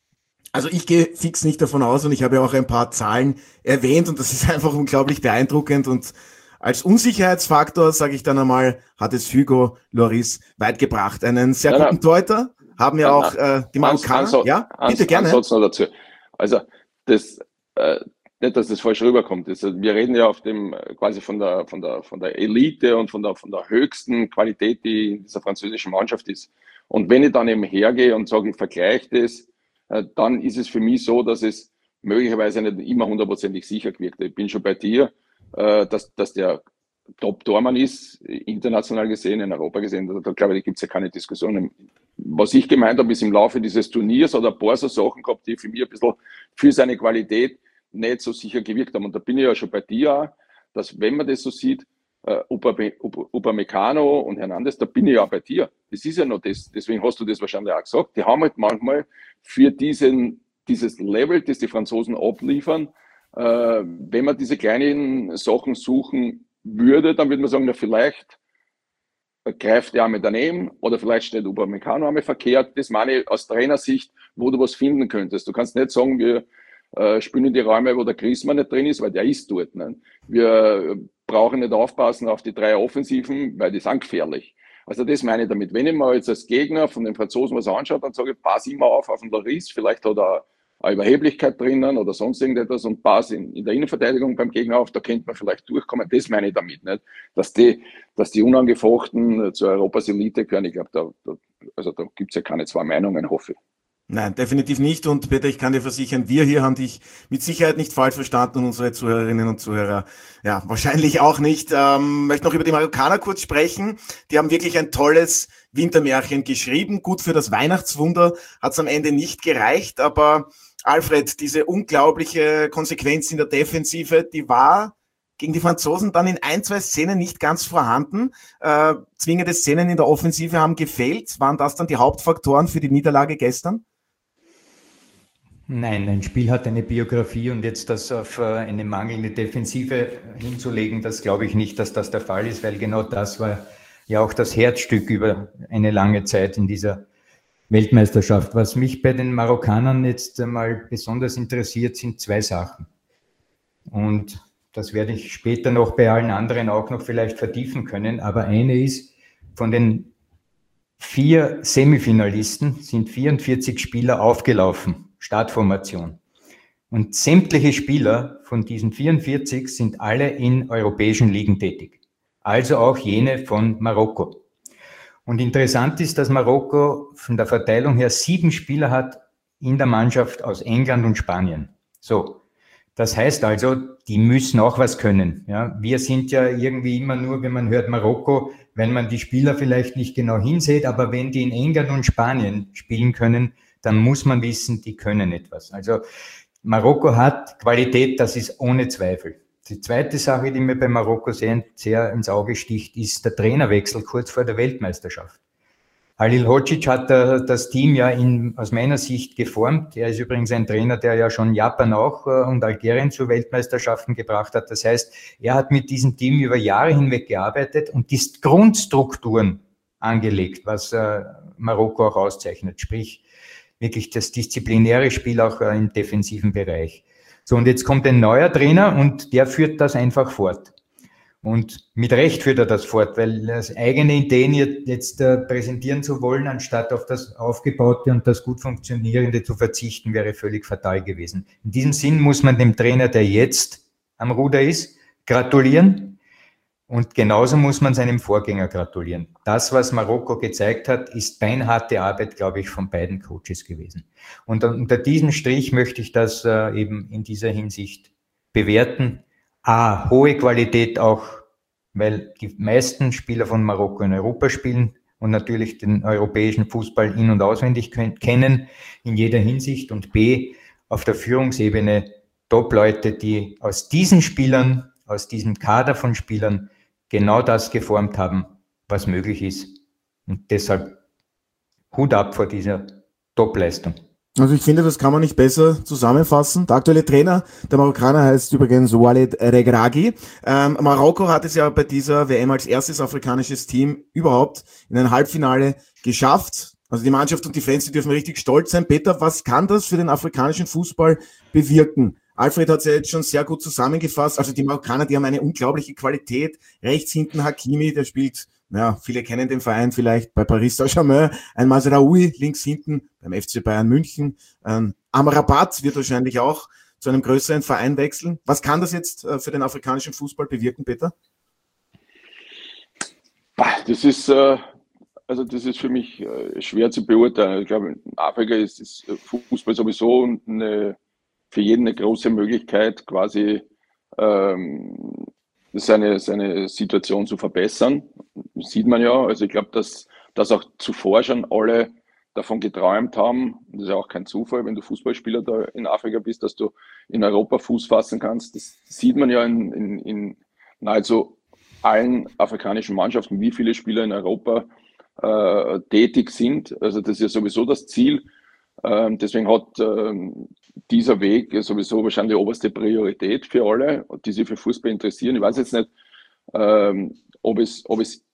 Also ich gehe fix nicht davon aus und ich habe ja auch ein paar Zahlen erwähnt und das ist einfach unglaublich beeindruckend und als Unsicherheitsfaktor, sage ich dann einmal, hat es Hugo Lloris weit gebracht. Einen sehr Nein, guten Torhüter haben ja auch äh, die Marokkaner. Ansatz, Ja, bitte gerne. Ansatz noch dazu. Also das, äh, nicht, dass das falsch rüberkommt. Das, wir reden ja auf dem quasi von der von der von der Elite und von der von der höchsten Qualität, die in dieser französischen Mannschaft ist. Und wenn ich dann eben hergehe und sage, ich vergleiche das, äh, dann ist es für mich so, dass es möglicherweise nicht immer hundertprozentig sicher wirkt. Ich bin schon bei dir, äh, dass dass der Top-Tormann ist, international gesehen, in Europa gesehen. Da, da glaube ich, da gibt es ja keine Diskussion. Was ich gemeint habe, ist im Laufe dieses Turniers oder ein paar so Sachen gehabt, die für mich ein bisschen für seine Qualität nicht so sicher gewirkt haben. Und da bin ich ja schon bei dir auch, dass wenn man das so sieht, äh, Upamecano und Hernandez, da bin ich ja auch bei dir. Das ist ja noch das, deswegen hast du das wahrscheinlich auch gesagt. Die haben halt manchmal für diesen, dieses Level, das die Franzosen abliefern, äh, wenn man diese kleinen Sachen suchen würde, dann würde man sagen, na, vielleicht greift der einmal daneben oder vielleicht steht Upamecano einmal verkehrt. Das meine ich aus Trainersicht, wo du was finden könntest. Du kannst nicht sagen, wir äh, spielen in die Räume, wo der Griezmann nicht drin ist, weil der ist dort. Ne? Wir brauchen nicht aufpassen auf die drei Offensiven, weil die sind gefährlich. Also das meine ich damit. Wenn ich mir jetzt als Gegner von den Franzosen was anschaue, dann sage ich, pass immer auf auf den Lloris, vielleicht hat er eine Überheblichkeit drinnen oder sonst irgendetwas und pass in, in der Innenverteidigung beim Gegner auf, da könnte man vielleicht durchkommen. Das meine ich damit nicht. Dass die, dass die unangefochten zur Europas Elite gehören, ich glaube, da, da, also da gibt es ja keine zwei Meinungen, hoffe ich. Nein, definitiv nicht. Und Peter, ich kann dir versichern, wir hier haben dich mit Sicherheit nicht falsch verstanden und unsere Zuhörerinnen und Zuhörer, ja, wahrscheinlich auch nicht. Ähm, möchte noch über die Marokkaner kurz sprechen. Die haben wirklich ein tolles Wintermärchen geschrieben. Gut, für das Weihnachtswunder hat es am Ende nicht gereicht. Aber Alfred, diese unglaubliche Konsequenz in der Defensive, die war gegen die Franzosen dann in ein, zwei Szenen nicht ganz vorhanden. Äh, zwingende Szenen in der Offensive haben gefehlt. Waren das dann die Hauptfaktoren für die Niederlage gestern? Nein, ein Spiel hat eine Biografie und jetzt das auf eine mangelnde Defensive hinzulegen, das glaube ich nicht, dass das der Fall ist, weil genau das war ja auch das Herzstück über eine lange Zeit in dieser Weltmeisterschaft. Was mich bei den Marokkanern jetzt einmal besonders interessiert, sind zwei Sachen. Und das werde ich später noch bei allen anderen auch noch vielleicht vertiefen können. Aber eine ist, von den vier Semifinalisten sind vierundvierzig Spieler aufgelaufen. Startformation. Und sämtliche Spieler von diesen vierundvierzig sind alle in europäischen Ligen tätig. Also auch jene von Marokko. Und interessant ist, dass Marokko von der Verteilung her sieben Spieler hat in der Mannschaft aus England und Spanien. So. Das heißt also, die müssen auch was können. Ja, wir sind ja irgendwie immer nur, wenn man hört Marokko, wenn man die Spieler vielleicht nicht genau hinsieht, aber wenn die in England und Spanien spielen können, dann muss man wissen, die können etwas. Also Marokko hat Qualität, das ist ohne Zweifel. Die zweite Sache, die mir bei Marokko sehr, sehr ins Auge sticht, ist der Trainerwechsel kurz vor der Weltmeisterschaft. Halil Hodzic hat äh, das Team ja in, aus meiner Sicht geformt. Er ist übrigens ein Trainer, der ja schon Japan auch äh, und Algerien zu Weltmeisterschaften gebracht hat. Das heißt, er hat mit diesem Team über Jahre hinweg gearbeitet und die Grundstrukturen angelegt, was äh, Marokko auch auszeichnet. Sprich, wirklich das disziplinäre Spiel auch äh, im defensiven Bereich. So, und jetzt kommt ein neuer Trainer und der führt das einfach fort. Und mit Recht führt er das fort, weil das eigene Ideen jetzt äh, präsentieren zu wollen, anstatt auf das Aufgebaute und das gut Funktionierende zu verzichten, wäre völlig fatal gewesen. In diesem Sinn muss man dem Trainer, der jetzt am Ruder ist, gratulieren. Und genauso muss man seinem Vorgänger gratulieren. Das, was Marokko gezeigt hat, ist beinharte Arbeit, glaube ich, von beiden Coaches gewesen. Und unter diesem Strich möchte ich das äh, eben in dieser Hinsicht bewerten. A, hohe Qualität auch, weil die meisten Spieler von Marokko in Europa spielen und natürlich den europäischen Fußball in- und auswendig kennen, in jeder Hinsicht. Und B, auf der Führungsebene Top-Leute, die aus diesen Spielern, aus diesem Kader von Spielern genau das geformt haben, was möglich ist. Und deshalb Hut ab vor dieser Top-Leistung. Also ich finde, das kann man nicht besser zusammenfassen. Der aktuelle Trainer der Marokkaner heißt übrigens Walid Regragui. Ähm, Marokko hat es ja bei dieser W M als erstes afrikanisches Team überhaupt in ein Halbfinale geschafft. Also die Mannschaft und die Fans, die dürfen richtig stolz sein. Peter, was kann das für den afrikanischen Fußball bewirken? Alfred hat es ja jetzt schon sehr gut zusammengefasst. Also die Marokkaner, die haben eine unglaubliche Qualität. Rechts hinten Hakimi, der spielt, ja, viele kennen den Verein vielleicht bei Paris Saint-Germain. Ein Mazraoui links hinten beim F C Bayern München. Ähm, Amrabat wird wahrscheinlich auch zu einem größeren Verein wechseln. Was kann das jetzt äh, für den afrikanischen Fußball bewirken, Peter? Das ist, äh, also das ist für mich äh, schwer zu beurteilen. Ich glaube, in Afrika ist, ist Fußball sowieso eine, für jeden eine große Möglichkeit, quasi ähm, seine, seine Situation zu verbessern. Das sieht man ja. Also ich glaube, dass, dass auch zuvor schon alle davon geträumt haben. Das ist ja auch kein Zufall, wenn du Fußballspieler da in Afrika bist, dass du in Europa Fuß fassen kannst. Das sieht man ja in, in, in nahezu allen afrikanischen Mannschaften, wie viele Spieler in Europa äh, tätig sind. Also das ist ja sowieso das Ziel. Ähm, deswegen hat ähm, dieser Weg sowieso wahrscheinlich oberste Priorität für alle, die sich für Fußball interessieren. Ich weiß jetzt nicht, ähm, ob es, ob es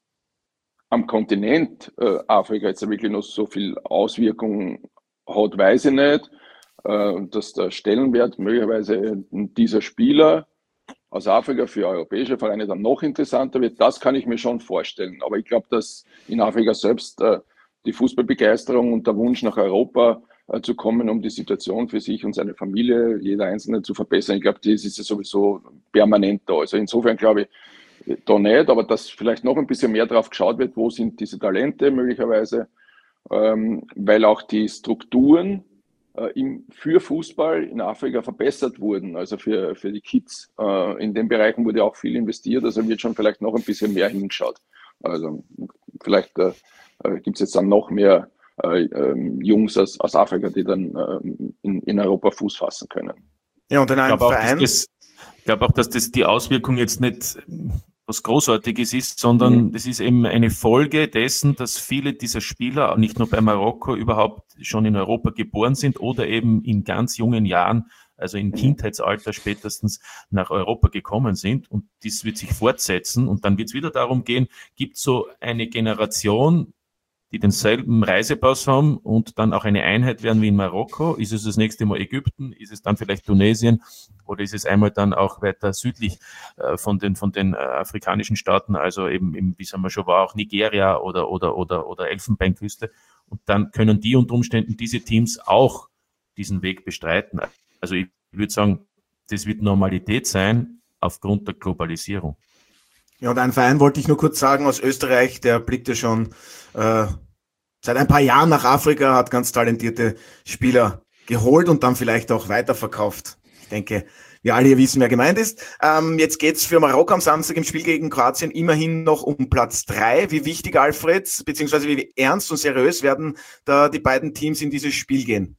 am Kontinent äh, Afrika jetzt wirklich noch so viel Auswirkungen hat, weiß ich nicht. Äh, dass der Stellenwert möglicherweise dieser Spieler aus Afrika für europäische Vereine dann noch interessanter wird, das kann ich mir schon vorstellen. Aber ich glaube, dass in Afrika selbst äh, die Fußballbegeisterung und der Wunsch nach Europa äh, zu kommen, um die Situation für sich und seine Familie, jeder Einzelne zu verbessern, ich glaube, das ist ja sowieso permanent da. Also insofern glaube ich da nicht, aber dass vielleicht noch ein bisschen mehr drauf geschaut wird, wo sind diese Talente möglicherweise, ähm, weil auch die Strukturen Im, für Fußball in Afrika verbessert wurden, also für, für die Kids. Äh, in den Bereichen wurde auch viel investiert, also wird schon vielleicht noch ein bisschen mehr hingeschaut. Also vielleicht äh, gibt es jetzt dann noch mehr äh, äh, Jungs aus, aus Afrika, die dann äh, in, in Europa Fuß fassen können. Ja, und in einem Verein... Ich glaube auch, dass das die Auswirkung jetzt nicht was Großartiges ist, sondern mhm. das ist eben eine Folge dessen, dass viele dieser Spieler, nicht nur bei Marokko, überhaupt schon in Europa geboren sind oder eben in ganz jungen Jahren, also im Kindheitsalter spätestens nach Europa gekommen sind. Und dies wird sich fortsetzen. Und dann wird es wieder darum gehen, gibt es so eine Generation, die denselben Reisepass haben und dann auch eine Einheit werden wie in Marokko? Ist es das nächste Mal Ägypten? Ist es dann vielleicht Tunesien? Oder ist es einmal dann auch weiter südlich äh, von den von den äh, afrikanischen Staaten, also eben, eben wie sagen wir schon war, auch Nigeria oder oder oder oder Elfenbeinküste? Und dann können die unter Umständen diese Teams auch diesen Weg bestreiten. Also ich würde sagen, das wird Normalität sein aufgrund der Globalisierung. Ja, und einen Verein wollte ich nur kurz sagen aus Österreich, der blickt ja schon äh, seit ein paar Jahren nach Afrika, hat ganz talentierte Spieler geholt und dann vielleicht auch weiterverkauft. Ich denke, wir alle hier wissen, wer gemeint ist. Ähm, jetzt geht's für Marokko am Samstag im Spiel gegen Kroatien immerhin noch um Platz drei. Wie wichtig, Alfred, beziehungsweise wie ernst und seriös werden da die beiden Teams in dieses Spiel gehen?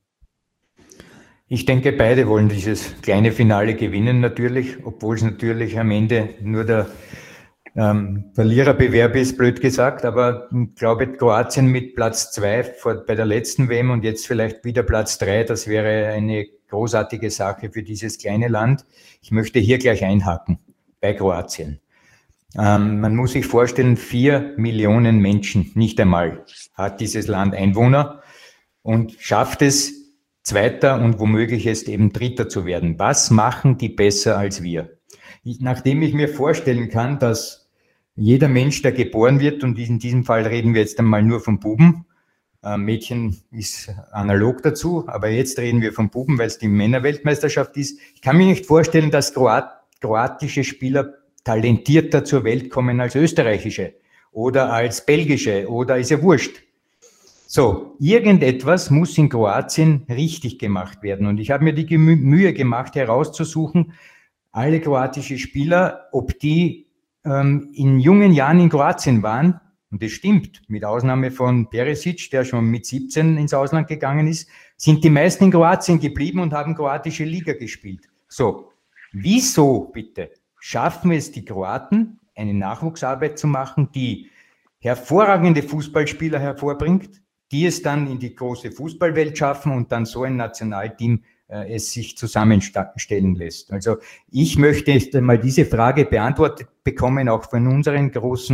Ich denke, beide wollen dieses kleine Finale gewinnen natürlich, obwohl es natürlich am Ende nur der Ähm, Verliererbewerb ist, blöd gesagt, aber ich glaube, Kroatien mit Platz zwei vor, bei der letzten W M und jetzt vielleicht wieder Platz drei, das wäre eine großartige Sache für dieses kleine Land. Ich möchte hier gleich einhaken bei Kroatien. Ähm, man muss sich vorstellen, vier Millionen Menschen, nicht einmal, hat dieses Land Einwohner und schafft es, Zweiter und womöglich jetzt eben Dritter zu werden. Was machen die besser als wir? Ich, nachdem ich mir vorstellen kann, dass jeder Mensch, der geboren wird, und in diesem Fall reden wir jetzt einmal nur von Buben, äh, Mädchen ist analog dazu, aber jetzt reden wir von Buben, weil es die Männerweltmeisterschaft ist. Ich kann mir nicht vorstellen, dass Kroat, kroatische Spieler talentierter zur Welt kommen als österreichische oder als belgische oder ist ja wurscht. So, irgendetwas muss in Kroatien richtig gemacht werden und ich habe mir die Mühe gemacht, herauszusuchen, alle kroatische Spieler, ob die ähm, in jungen Jahren in Kroatien waren, und das stimmt, mit Ausnahme von Perisic, der schon mit siebzehn ins Ausland gegangen ist, sind die meisten in Kroatien geblieben und haben kroatische Liga gespielt. So, wieso bitte schaffen es die Kroaten, eine Nachwuchsarbeit zu machen, die hervorragende Fußballspieler hervorbringt, die es dann in die große Fußballwelt schaffen und dann so ein Nationalteam äh, es sich zusammenstellen lässt. Also ich möchte jetzt einmal diese Frage beantwortet bekommen, auch von unseren großen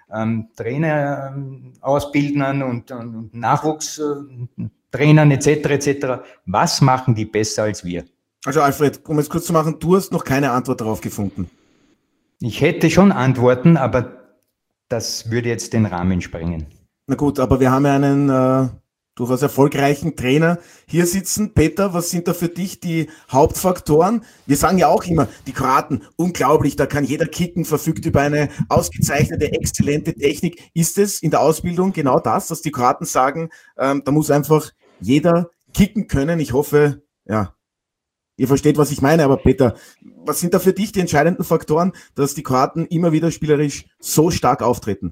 ähm, Trainer ähm, ausbilden und, und, und Nachwuchstrainern et cetera et cetera. Was machen die besser als wir? Also Alfred, um es kurz zu machen, du hast noch keine Antwort darauf gefunden. Ich hätte schon Antworten, aber das würde jetzt den Rahmen sprengen. Na gut, aber wir haben ja einen äh, durchaus erfolgreichen Trainer hier sitzen. Peter, was sind da für dich die Hauptfaktoren? Wir sagen ja auch immer, die Kroaten, unglaublich, da kann jeder kicken, verfügt über eine ausgezeichnete, exzellente Technik. Ist es in der Ausbildung genau das, dass die Kroaten sagen, ähm, da muss einfach jeder kicken können? Ich hoffe, ja, ihr versteht, was ich meine, aber Peter, was sind da für dich die entscheidenden Faktoren, dass die Kroaten immer wieder spielerisch so stark auftreten?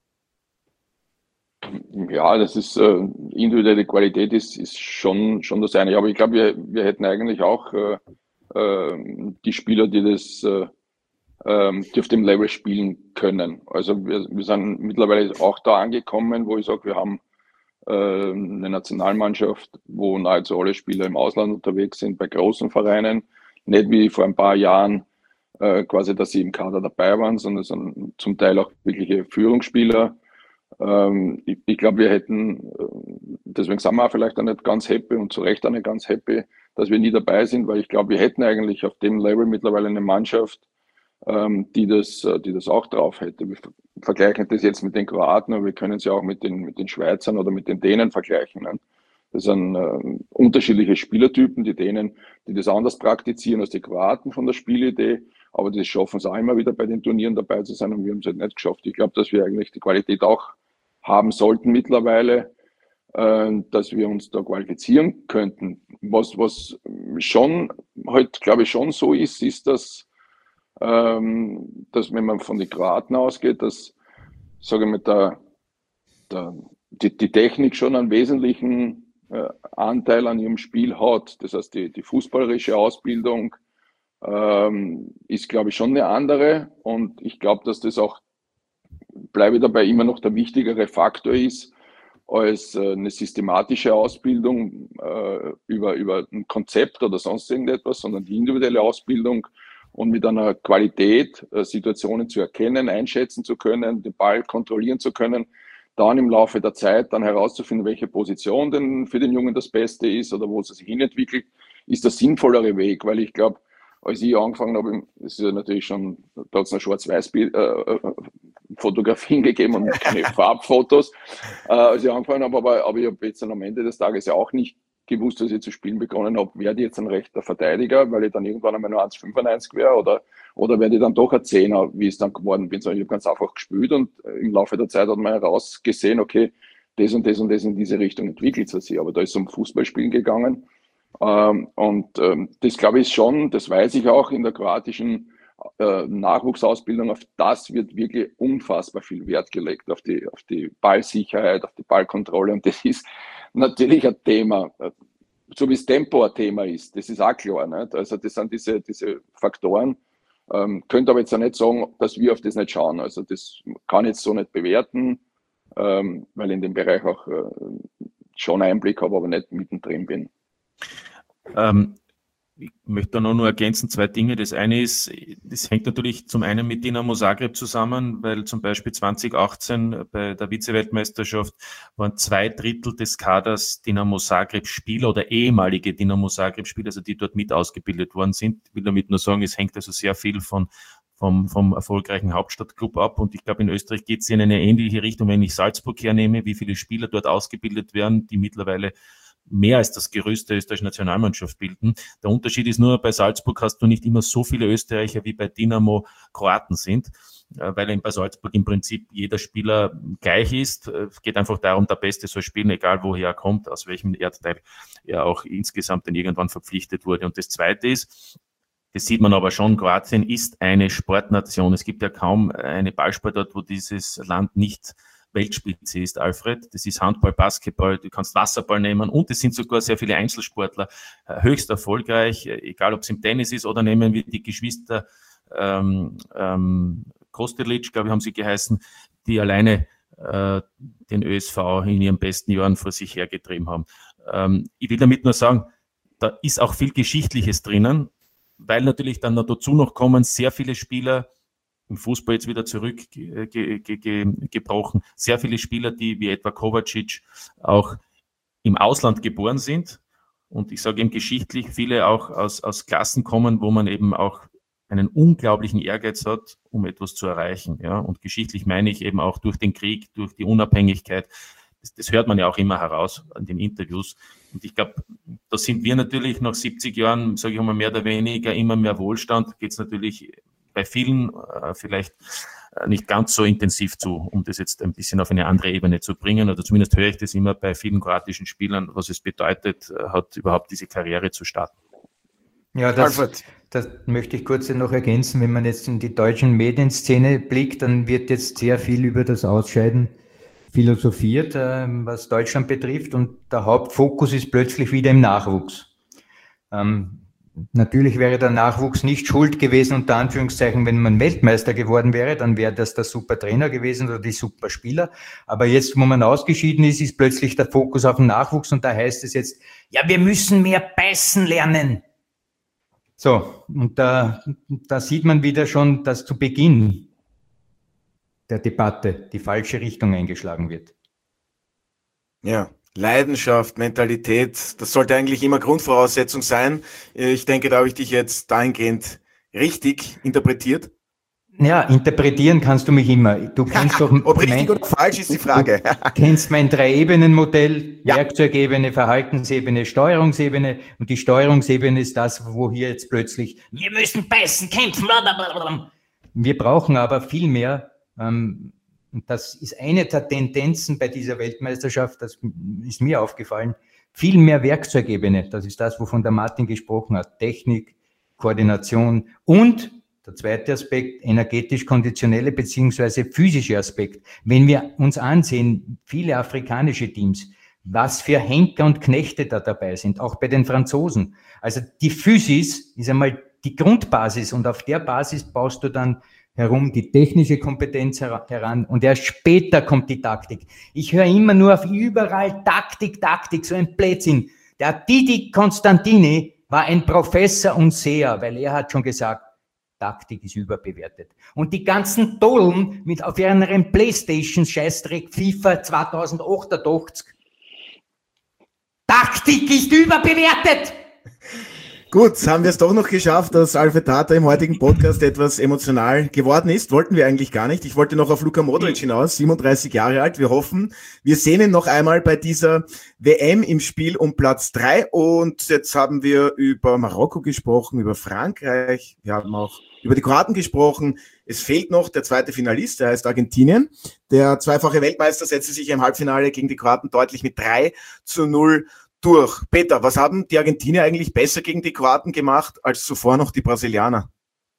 Ja, das ist äh, individuelle Qualität ist, ist schon, schon das eine. Aber ich glaube, wir, wir hätten eigentlich auch äh, äh, die Spieler, die das äh, äh, die auf dem Level spielen können. Also wir, wir sind mittlerweile auch da angekommen, wo ich sage, wir haben äh, eine Nationalmannschaft, wo nahezu alle Spieler im Ausland unterwegs sind, bei großen Vereinen. Nicht wie vor ein paar Jahren äh, quasi, dass sie im Kader dabei waren, sondern sind zum Teil auch wirkliche Führungsspieler. Ähm, ich ich glaube, wir hätten, deswegen sind wir auch vielleicht auch nicht ganz happy und zu Recht auch nicht ganz happy, dass wir nie dabei sind, weil ich glaube, wir hätten eigentlich auf dem Level mittlerweile eine Mannschaft, ähm, die das, die das auch drauf hätte. Wir vergleichen das jetzt mit den Kroaten, aber wir können es ja auch mit den, mit den Schweizern oder mit den Dänen vergleichen. Ne? Das sind äh, unterschiedliche Spielertypen, die Dänen, die das anders praktizieren als die Kroaten von der Spielidee. Aber das schaffen es auch immer wieder bei den Turnieren dabei zu sein und wir haben es halt nicht geschafft. Ich glaube, dass wir eigentlich die Qualität auch haben sollten mittlerweile, äh, dass wir uns da qualifizieren könnten. Was, was schon halt, glaube ich, schon so ist, ist, dass, ähm, dass wenn man von den Kroaten ausgeht, dass, sage ich mal, der, der, die, die Technik schon einen wesentlichen äh, Anteil an ihrem Spiel hat. Das heißt, die, die fußballerische Ausbildung ähm, ist, glaube ich, schon eine andere und ich glaube, dass das auch, bleibe dabei, immer noch der wichtigere Faktor ist als äh, eine systematische Ausbildung äh, über, über ein Konzept oder sonst irgendetwas, sondern die individuelle Ausbildung und mit einer Qualität äh, Situationen zu erkennen, einschätzen zu können, den Ball kontrollieren zu können, dann im Laufe der Zeit dann herauszufinden, welche Position denn für den Jungen das Beste ist oder wo es sich hinentwickelt, ist der sinnvollere Weg, weil ich glaube, als ich angefangen habe, das ist ja natürlich schon, da hat es noch Schwarz-Weiß-Fotografien gegeben und keine Farbfotos, äh, als ich angefangen habe, aber, aber ich habe jetzt dann am Ende des Tages ja auch nicht gewusst, dass ich zu spielen begonnen habe, werde ich jetzt ein rechter Verteidiger, weil ich dann irgendwann einmal nur eins Komma fünfundneunzig wäre oder, oder werde ich dann doch ein Zehner, wie es dann geworden bin, sondern ich habe ganz einfach gespielt und im Laufe der Zeit hat man herausgesehen, okay, das und das und das in diese Richtung entwickelt sich, aber da ist es um Fußballspielen gegangen. Ähm, und ähm, das glaube ich schon, das weiß ich auch in der kroatischen äh, Nachwuchsausbildung, auf das wird wirklich unfassbar viel Wert gelegt, auf die, auf die Ballsicherheit, auf die Ballkontrolle und das ist natürlich ein Thema, so wie das Tempo ein Thema ist, das ist auch klar, nicht? Also das sind diese, diese Faktoren, ähm, könnte aber jetzt auch nicht sagen, dass wir auf das nicht schauen, also das kann ich jetzt so nicht bewerten, ähm, weil ich in dem Bereich auch äh, schon Einblick habe, aber nicht mittendrin bin. Ähm, ich möchte da noch nur ergänzen, zwei Dinge. Das eine ist, das hängt natürlich zum einen mit Dinamo Zagreb zusammen, weil zum Beispiel zwanzig achtzehn bei der Vize-Weltmeisterschaft waren zwei Drittel des Kaders Dinamo Zagreb-Spieler oder ehemalige Dinamo Zagreb-Spieler, also die dort mit ausgebildet worden sind. Ich will damit nur sagen, es hängt also sehr viel von Vom, vom erfolgreichen Hauptstadtclub ab. Und ich glaube, in Österreich geht es in eine ähnliche Richtung, wenn ich Salzburg hernehme, wie viele Spieler dort ausgebildet werden, die mittlerweile mehr als das Gerüst der österreichischen Nationalmannschaft bilden. Der Unterschied ist nur, bei Salzburg hast du nicht immer so viele Österreicher, wie bei Dynamo Kroaten sind, weil eben bei Salzburg im Prinzip jeder Spieler gleich ist. Es geht einfach darum, der Beste soll spielen, egal woher er kommt, aus welchem Erdteil er auch insgesamt dann irgendwann verpflichtet wurde. Und das Zweite ist, das sieht man aber schon, Kroatien ist eine Sportnation. Es gibt ja kaum eine Ballsportart, wo dieses Land nicht Weltspitze ist, Alfred. Das ist Handball, Basketball, du kannst Wasserball nehmen und es sind sogar sehr viele Einzelsportler höchst erfolgreich, egal ob es im Tennis ist oder nehmen wir die Geschwister ähm, ähm, Kostelic, glaube ich, haben sie geheißen, die alleine äh, den Ö S V in ihren besten Jahren vor sich hergetrieben haben. Ähm, ich will damit nur sagen, da ist auch viel Geschichtliches drinnen, weil natürlich dann noch dazu noch kommen sehr viele Spieler, im Fußball jetzt wieder zurückgebrochen. Sehr viele Spieler, die wie etwa Kovacic auch im Ausland geboren sind. Und ich sage eben geschichtlich, viele auch aus, aus Klassen kommen, wo man eben auch einen unglaublichen Ehrgeiz hat, um etwas zu erreichen. Ja? Und geschichtlich meine ich eben auch durch den Krieg, durch die Unabhängigkeit. Das, das hört man ja auch immer heraus an den Interviews. Und ich glaube, da sind wir natürlich nach siebzig Jahren, sage ich mal, mehr oder weniger immer mehr Wohlstand, geht es natürlich bei vielen äh, vielleicht äh, nicht ganz so intensiv zu, um das jetzt ein bisschen auf eine andere Ebene zu bringen. Oder zumindest höre ich das immer bei vielen kroatischen Spielern, was es bedeutet, äh, hat überhaupt diese Karriere zu starten. Ja, das, das möchte ich kurz noch ergänzen. Wenn man jetzt in die deutschen Medienszene blickt, dann wird jetzt sehr viel über das Ausscheiden philosophiert, äh, was Deutschland betrifft. Und der Hauptfokus ist plötzlich wieder im Nachwuchs. Ähm, Natürlich wäre der Nachwuchs nicht schuld gewesen, unter Anführungszeichen, wenn man Weltmeister geworden wäre, dann wäre das der super Trainer gewesen oder die super Spieler. Aber jetzt, wo man ausgeschieden ist, ist plötzlich der Fokus auf den Nachwuchs und da heißt es jetzt, ja, wir müssen mehr beißen lernen. So, und da, da sieht man wieder schon, dass zu Beginn der Debatte die falsche Richtung eingeschlagen wird. Ja. Leidenschaft, Mentalität, das sollte eigentlich immer Grundvoraussetzung sein. Ich denke, da habe ich dich jetzt dahingehend richtig interpretiert. Ja, interpretieren kannst du mich immer. Du kennst doch Ob richtig mein, oder falsch ist die Frage. Du kennst mein Drei-Ebenen-Modell, ja. Werkzeugebene, Verhaltensebene, Steuerungsebene. Und die Steuerungsebene ist das, wo hier jetzt plötzlich, wir müssen beißen, kämpfen, blablabla. Wir brauchen aber viel mehr, ähm, und das ist eine der Tendenzen bei dieser Weltmeisterschaft, das ist mir aufgefallen, viel mehr Werkzeugebene. Das ist das, wovon der Martin gesprochen hat. Technik, Koordination und der zweite Aspekt, energetisch-konditionelle beziehungsweise physische Aspekt. Wenn wir uns ansehen, viele afrikanische Teams, was für Henker und Knechte da dabei sind, auch bei den Franzosen. Also die Physis ist einmal die Grundbasis und auf der Basis baust du dann herum die technische Kompetenz heran und erst später kommt die Taktik. Ich höre immer nur auf überall Taktik, Taktik, so ein Blödsinn. Der Didi Constantini war ein Professor und Seher, weil er hat schon gesagt, Taktik ist überbewertet. Und die ganzen Dollen mit auf ihren Playstation-Scheißdreck FIFA zweitausendachtundachtzig. Taktik ist überbewertet! Gut, haben wir es doch noch geschafft, dass Alfred Tata im heutigen Podcast etwas emotional geworden ist. Wollten wir eigentlich gar nicht. Ich wollte noch auf Luka Modric hinaus, siebenunddreißig Jahre alt. Wir hoffen, wir sehen ihn noch einmal bei dieser W M im Spiel um Platz drei. Und jetzt haben wir über Marokko gesprochen, über Frankreich. Wir haben auch über die Kroaten gesprochen. Es fehlt noch der zweite Finalist, der heißt Argentinien. Der zweifache Weltmeister setzte sich im Halbfinale gegen die Kroaten deutlich mit drei zu null durch. Peter, was haben die Argentinier eigentlich besser gegen die Kroaten gemacht als zuvor noch die Brasilianer?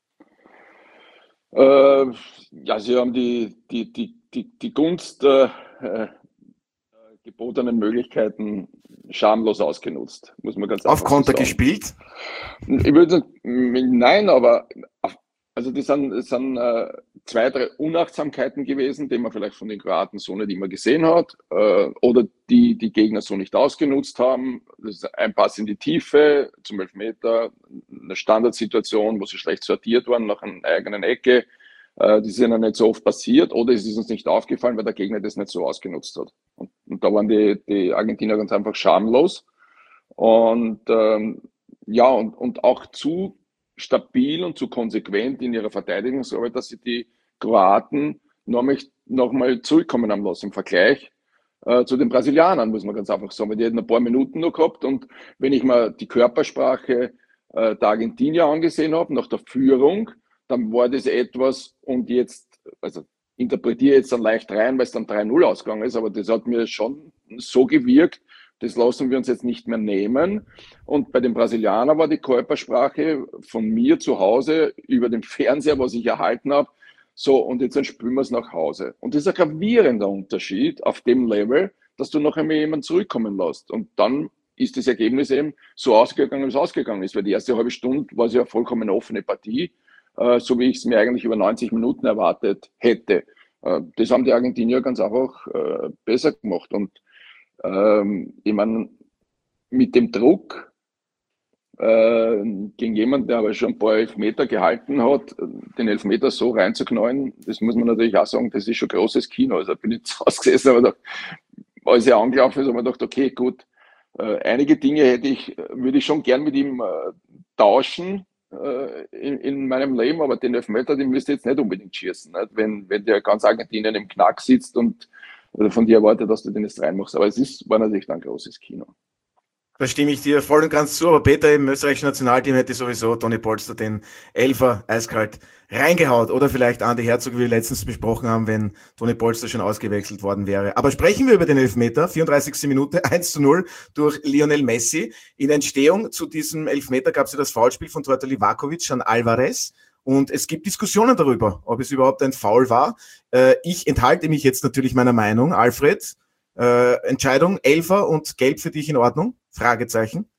Äh, ja, sie haben die, die, die, die, die Gunst äh, äh, gebotenen Möglichkeiten schamlos ausgenutzt, muss man ganz einfach Auf Konter sagen. Gespielt? Ich würde nein, aber also das sind, das sind äh, zwei, drei Unachtsamkeiten gewesen, die man vielleicht von den Kroaten so nicht immer gesehen hat, äh, oder die die Gegner so nicht ausgenutzt haben. Das ist ein Pass in die Tiefe, zum Elfmeter, eine Standardsituation, wo sie schlecht sortiert waren nach einer eigenen Ecke. Äh, das ist ihnen nicht so oft passiert, oder es ist uns nicht aufgefallen, weil der Gegner das nicht so ausgenutzt hat. Und, und da waren die, die Argentinier ganz einfach schamlos. Und ähm, ja, und, und auch zu stabil und zu konsequent in ihrer Verteidigungsarbeit, dass sie die Kroaten nochmal noch mal zurückkommen haben lassen im Vergleich äh, zu den Brasilianern, muss man ganz einfach sagen. Weil die hätten ein paar Minuten noch gehabt und wenn ich mal die Körpersprache äh, der Argentinier angesehen habe, nach der Führung, dann war das etwas und jetzt, also interpretiere jetzt dann leicht rein, weil es dann drei null ausgegangen ist, aber das hat mir schon so gewirkt, das lassen wir uns jetzt nicht mehr nehmen. Und bei den Brasilianern war die Körpersprache von mir zu Hause über den Fernseher, was ich erhalten habe, so, und jetzt dann spülen wir es nach Hause. Und das ist ein gravierender Unterschied auf dem Level, dass du noch einmal jemanden zurückkommen lässt. Und dann ist das Ergebnis eben so ausgegangen, wie es ausgegangen ist. Weil die erste halbe Stunde war es ja eine vollkommen offene Partie, äh, so wie ich es mir eigentlich über neunzig Minuten erwartet hätte. Äh, das haben die Argentinier ganz einfach äh, besser gemacht. Und Ähm, ich meine, mit dem Druck, äh, gegen jemanden, der aber schon ein paar Elfmeter gehalten hat, den Elfmeter so reinzuknallen, das muss man natürlich auch sagen, das ist schon großes Kino. Also bin ich zu Hause gesessen, aber da, als er angelaufen ist, habe ich mir gedacht, okay, gut, äh, einige Dinge hätte ich, würde ich schon gern mit ihm äh, tauschen äh, in, in meinem Leben, aber den Elfmeter, den müsst ihr jetzt nicht unbedingt schießen, nicht? Wenn, wenn der ganz Argentinien im Knack sitzt und äh, von dir erwartet, dass du den jetzt reinmachst. Aber es ist, war natürlich ein großes Kino. Da stimme ich dir voll und ganz zu, aber Peter im österreichischen Nationalteam hätte sowieso Toni Polster den Elfer eiskalt reingehaut oder vielleicht Andi Herzog, wie wir letztens besprochen haben, wenn Toni Polster schon ausgewechselt worden wäre. Aber sprechen wir über den Elfmeter, vierunddreißigste Minute, eins zu null durch Lionel Messi. In Entstehung zu diesem Elfmeter gab es ja das Foulspiel von Torto Livakovic an Alvarez. Und es gibt Diskussionen darüber, ob es überhaupt ein Foul war. Ich enthalte mich jetzt natürlich meiner Meinung. Alfred, äh, Entscheidung, Elfer und Gelb für dich in Ordnung? Fragezeichen.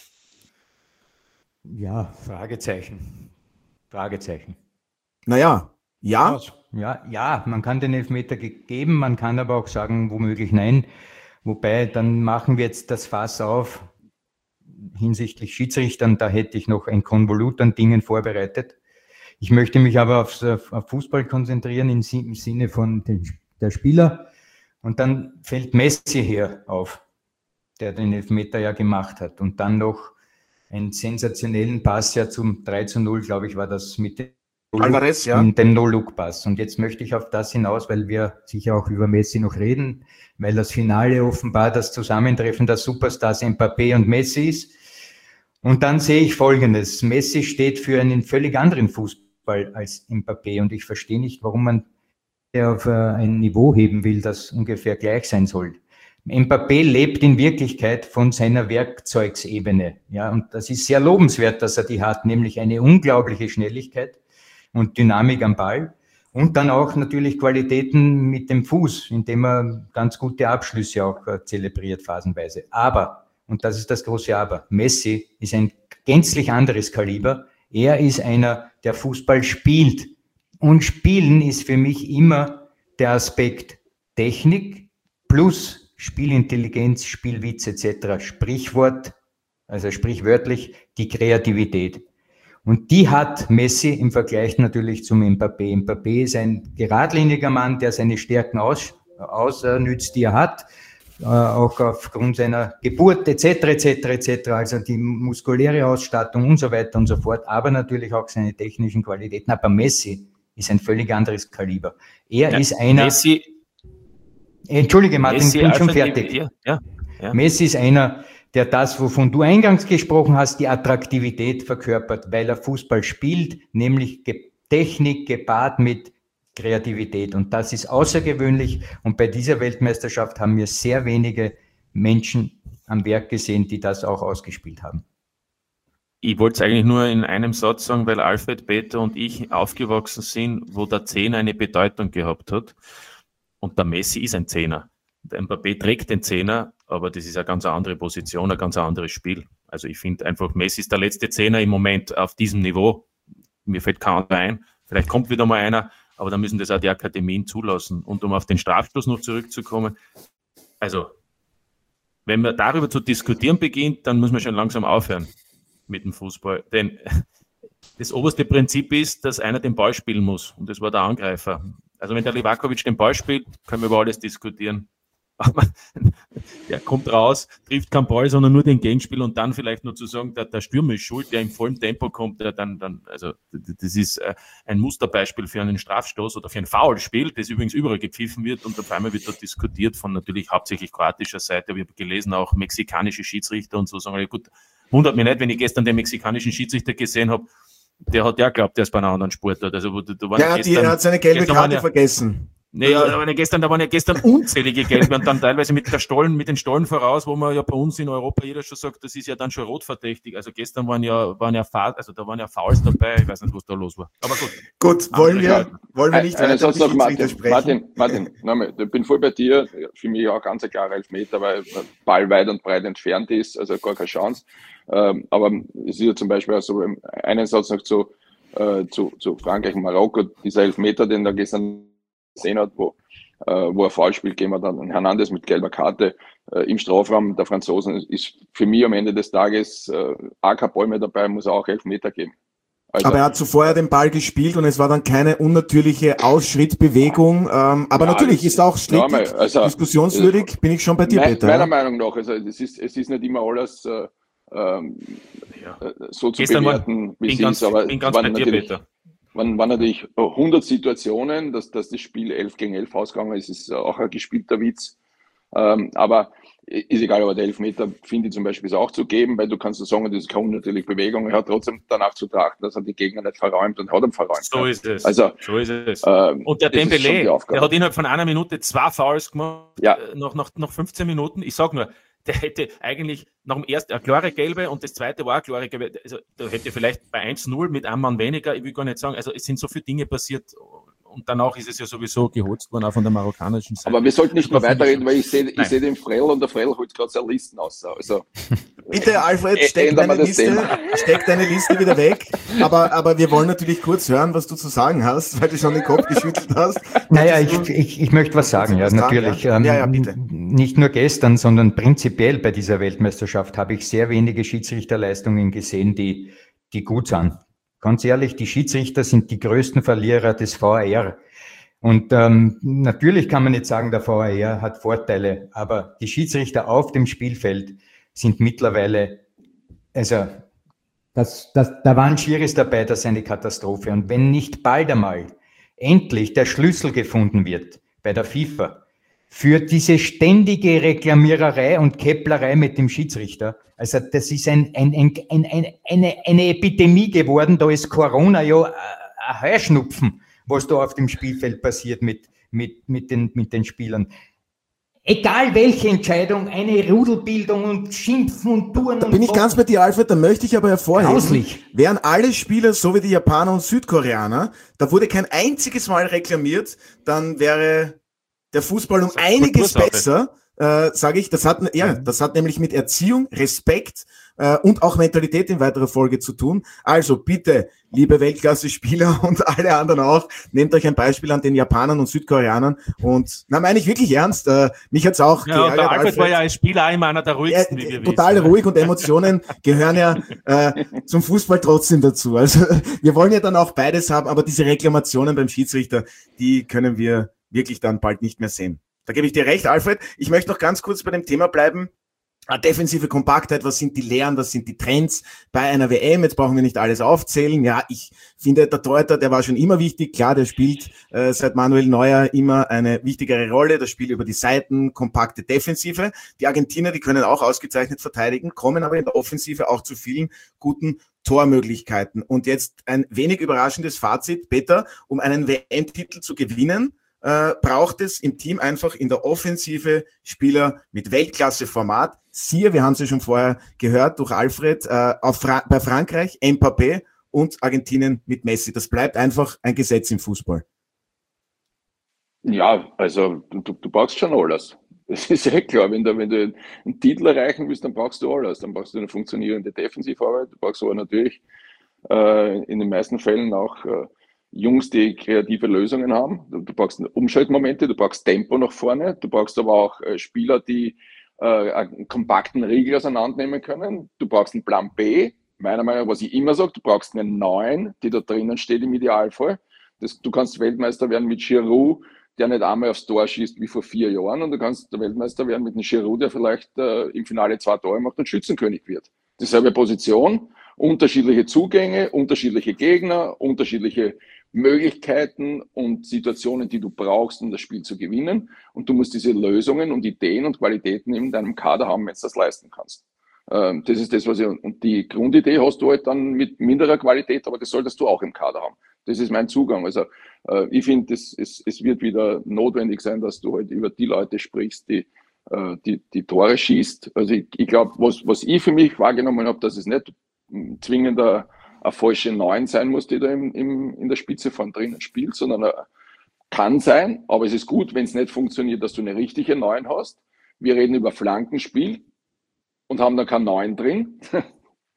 Ja, Fragezeichen. Fragezeichen. Naja, ja. Ja, ja, man kann den Elfmeter geben, man kann aber auch sagen, womöglich nein. Wobei, dann machen wir jetzt das Fass auf hinsichtlich Schiedsrichtern. Da hätte ich noch ein Konvolut an Dingen vorbereitet. Ich möchte mich aber aufs, auf Fußball konzentrieren im Sinne von den, der Spieler. Und dann fällt Messi her auf, der den Elfmeter ja gemacht hat. Und dann noch einen sensationellen Pass ja zum drei zu null, glaube ich, war das mit dem Alvarez, ja. dem No-Look-Pass. Und jetzt möchte ich auf das hinaus, weil wir sicher auch über Messi noch reden, weil das Finale offenbar das Zusammentreffen der Superstars Mbappé und Messi ist. Und dann sehe ich Folgendes. Messi steht für einen völlig anderen Fußball als Mbappé. Und ich verstehe nicht, warum man auf ein Niveau heben will, das ungefähr gleich sein soll. Mbappé lebt in Wirklichkeit von seiner Werkzeugsebene. Ja, und das ist sehr lobenswert, dass er die hat, nämlich eine unglaubliche Schnelligkeit und Dynamik am Ball und dann auch natürlich Qualitäten mit dem Fuß, indem er ganz gute Abschlüsse auch äh, zelebriert phasenweise. Aber, und das ist das große Aber, Messi ist ein gänzlich anderes Kaliber. Er ist einer, der Fußball spielt. Und Spielen ist für mich immer der Aspekt Technik plus Spielintelligenz, Spielwitz et cetera. Sprichwort, also sprichwörtlich die Kreativität. Und die hat Messi im Vergleich natürlich zum Mbappé. Mbappé ist ein geradliniger Mann, der seine Stärken aus, ausnützt, die er hat, äh, auch aufgrund seiner Geburt et cetera et cetera et cetera. Also die muskuläre Ausstattung und so weiter und so fort, aber natürlich auch seine technischen Qualitäten. Aber Messi ist ein völlig anderes Kaliber. Er ja, ist einer... Messi, Entschuldige Martin, ich bin schon fertig. Ja, ja, ja. Messi ist einer, der das, wovon du eingangs gesprochen hast, die Attraktivität verkörpert, weil er Fußball spielt, nämlich Technik gepaart mit Kreativität. Und das ist außergewöhnlich. Und bei dieser Weltmeisterschaft haben wir sehr wenige Menschen am Werk gesehen, die das auch ausgespielt haben. Ich wollte es eigentlich nur in einem Satz sagen, weil Alfred, Peter und ich aufgewachsen sind, wo der Zehner eine Bedeutung gehabt hat. Und der Messi ist ein Zehner. Der Mbappé trägt den Zehner, aber das ist eine ganz andere Position, ein ganz anderes Spiel. Also ich finde einfach, Messi ist der letzte Zehner im Moment auf diesem Niveau. Mir fällt kein anderer ein. Vielleicht kommt wieder mal einer, aber dann müssen das auch die Akademien zulassen. Und um auf den Strafstoß noch zurückzukommen, also wenn man darüber zu diskutieren beginnt, dann muss man schon langsam aufhören mit dem Fußball. Denn das oberste Prinzip ist, dass einer den Ball spielen muss. Und das war der Angreifer. Also wenn der Livakovic den Ball spielt, können wir über alles diskutieren. Aber der kommt raus, trifft keinen Ball, sondern nur den Gegenspieler und dann vielleicht nur zu sagen, der, der Stürmer ist schuld, der im vollen Tempo kommt, der dann, dann, also das ist ein Musterbeispiel für einen Strafstoß oder für ein Foulspiel, das übrigens überall gepfiffen wird und auf einmal wird dort diskutiert von natürlich hauptsächlich kroatischer Seite. Wir haben gelesen, auch mexikanische Schiedsrichter und so sagen, ja gut, wundert mich nicht, wenn ich gestern den mexikanischen Schiedsrichter gesehen habe, der hat ja geglaubt, der ist bei einer anderen Sportart. Also, da, da waren ja, gestern, die, er hat seine gelbe Karte ja, vergessen. Nee, ja, da waren ja gestern, da waren ja gestern unzählige Gelbe und dann teilweise mit der Stollen, mit den Stollen voraus, wo man ja bei uns in Europa jeder schon sagt, das ist ja dann schon rotverdächtig. Also gestern waren ja, waren ja, also da waren ja Fouls dabei, ich weiß nicht, was da los war. Aber gut. Gut, wollen wir, wollen wir nicht ein, weiter noch Martin, Martin, Martin, Martin, ich bin voll bei dir. Für mich auch ganz ein klarer Elfmeter, weil der Ball weit und breit entfernt ist, also gar keine Chance. Ähm, aber es ist ja zum Beispiel auch so, einen Satz noch zu, äh, zu, zu Frankreich und Marokko, dieser Elfmeter, den da gestern gesehen hat, wo äh, wo er falsch spielt, gehen wir dann Hernandez mit gelber Karte äh, im Strafraum der Franzosen. Ist für mich am Ende des Tages äh, auch kein Ball mehr dabei, muss er auch elf Meter geben. Also, aber er hat zuvor ja den Ball gespielt und es war dann keine unnatürliche Ausschrittbewegung. Ähm, aber ja, natürlich ist auch strittig, ja, also, diskussionswürdig, bin ich schon bei dir, mein, Peter. Meiner ja? Meinung nach, also es ist, es ist nicht immer alles äh, ähm, ja. so zu Gestern bewerten, wie es ganz, ist, aber bin ganz bei dir, Peter. Waren, waren natürlich hundert Situationen, dass, dass das Spiel elf gegen elf ausgegangen ist, ist auch ein gespielter Witz. Ähm, aber ist egal, aber der Elfmeter finde ich zum Beispiel ist auch zu geben, weil du kannst so sagen, das ist keine unnatürliche Bewegung. Er hat trotzdem danach zu trachten, dass er die Gegner nicht verräumt und hat ihn verräumt. So ist es. Also, so ist es. Ähm, und der Dembélé, der hat innerhalb von einer Minute zwei Fouls gemacht, ja. nach, nach, nach fünfzehn Minuten. Ich sage nur, der hätte eigentlich nach dem ersten eine klare gelbe und das zweite war eine klare gelbe. Also, da hätte vielleicht bei eins null mit einem Mann weniger, ich will gar nicht sagen, also es sind so viele Dinge passiert. Und danach ist es ja sowieso geholzt worden, auch von der marokkanischen Seite. Aber wir sollten nicht mehr weiterreden, weil ich sehe ich seh den Frell und der Frell holt gerade seine Listen aus. Also, bitte, Alfred, steck deine, Liste, steck deine Liste wieder weg. Aber, aber wir wollen natürlich kurz hören, was du zu sagen hast, weil du schon den Kopf geschüttelt hast. Naja, ich, ich, ich möchte was sagen, ja, natürlich. Ja, ja, bitte. Nicht nur gestern, sondern prinzipiell bei dieser Weltmeisterschaft habe ich sehr wenige Schiedsrichterleistungen gesehen, die, die gut sind. Ganz ehrlich, die Schiedsrichter sind die größten Verlierer des V A R. Und ähm, natürlich kann man nicht sagen, der V A R hat Vorteile, aber die Schiedsrichter auf dem Spielfeld sind mittlerweile, also das, das, da waren Schiris dabei, das ist eine Katastrophe. Und wenn nicht bald einmal endlich der Schlüssel gefunden wird bei der FIFA für diese ständige Reklamiererei und Kepplerei mit dem Schiedsrichter, also das ist ein, ein, ein, ein, ein, eine, eine Epidemie geworden, da ist Corona ja ein Heuschnupfen, was da auf dem Spielfeld passiert mit, mit, mit, den, mit den Spielern. Egal welche Entscheidung, eine Rudelbildung und Schimpfen und Touren. Da bin und ich ganz bei dir, Alfred, da möchte ich aber hervorheben, Grauslich. Wären alle Spieler so wie die Japaner und Südkoreaner, da wurde kein einziges Mal reklamiert, dann wäre der Fußball um einiges besser, äh, sage ich. Das hat, ja, das hat nämlich mit Erziehung, Respekt äh, und auch Mentalität in weiterer Folge zu tun. Also bitte, liebe Weltklasse-Spieler und alle anderen auch, nehmt euch ein Beispiel an den Japanern und Südkoreanern. Und na, meine ich wirklich ernst. Äh, mich hat's auch ja, geärgert. Der Albert Alfred war ja als Spieler immer einer der ruhigsten, äh, wie wir total wissen. ruhig und Emotionen gehören ja äh, zum Fußball trotzdem dazu. Also wir wollen ja dann auch beides haben, aber diese Reklamationen beim Schiedsrichter, die können wir wirklich dann bald nicht mehr sehen. Da gebe ich dir recht, Alfred. Ich möchte noch ganz kurz bei dem Thema bleiben. Defensive Kompaktheit, was sind die Lehren, was sind die Trends bei einer W M? Jetzt brauchen wir nicht alles aufzählen. Ja, ich finde, der Torhüter, der war schon immer wichtig. Klar, der spielt äh, seit Manuel Neuer immer eine wichtigere Rolle. Das Spiel über die Seiten, kompakte Defensive. Die Argentinier, die können auch ausgezeichnet verteidigen, kommen aber in der Offensive auch zu vielen guten Tormöglichkeiten. Und jetzt ein wenig überraschendes Fazit, Peter, um einen W M-Titel zu gewinnen, Äh, braucht es im Team einfach in der Offensive Spieler mit Weltklasse-Format. Siehe, wir haben es ja schon vorher gehört durch Alfred, äh, auf Fra- bei Frankreich, Mbappé und Argentinien mit Messi. Das bleibt einfach ein Gesetz im Fußball. Ja, also du, du brauchst schon alles. Das ist ja klar, wenn du, wenn du einen Titel erreichen willst, dann brauchst du alles. Dann brauchst du eine funktionierende Defensivarbeit, du brauchst aber natürlich äh, in den meisten Fällen auch äh, Jungs, die kreative Lösungen haben. Du, du brauchst Umschaltmomente, du brauchst Tempo nach vorne, du brauchst aber auch äh, Spieler, die äh, einen kompakten Riegel auseinandernehmen können. Du brauchst einen Plan B, meiner Meinung nach, was ich immer sage, du brauchst einen neuen, die da drinnen steht im Idealfall. Das, du kannst Weltmeister werden mit Giroud, der nicht einmal aufs Tor schießt wie vor vier Jahren, und du kannst der Weltmeister werden mit einem Giroud, der vielleicht äh, im Finale zwei Tore macht und Schützenkönig wird. Dieselbe Position, unterschiedliche Zugänge, unterschiedliche Gegner, unterschiedliche Möglichkeiten und Situationen, die du brauchst, um das Spiel zu gewinnen. Und du musst diese Lösungen und Ideen und Qualitäten in deinem Kader haben, wenn du das leisten kannst. Ähm, das ist das, was ich, und die Grundidee hast du halt dann mit minderer Qualität, aber das solltest du auch im Kader haben. Das ist mein Zugang. Also äh, ich finde, es, es, es wird wieder notwendig sein, dass du halt über die Leute sprichst, die äh, die, die Tore schießt. Also ich, ich glaube, was, was ich für mich wahrgenommen habe, dass es nicht zwingend eine, eine falsche Neun sein muss, die da im, im, in der Spitze von drinnen spielt, sondern eine, kann sein, aber es ist gut, wenn es nicht funktioniert, dass du eine richtige Neun hast. Wir reden über Flankenspiel und haben da keine Neun drin.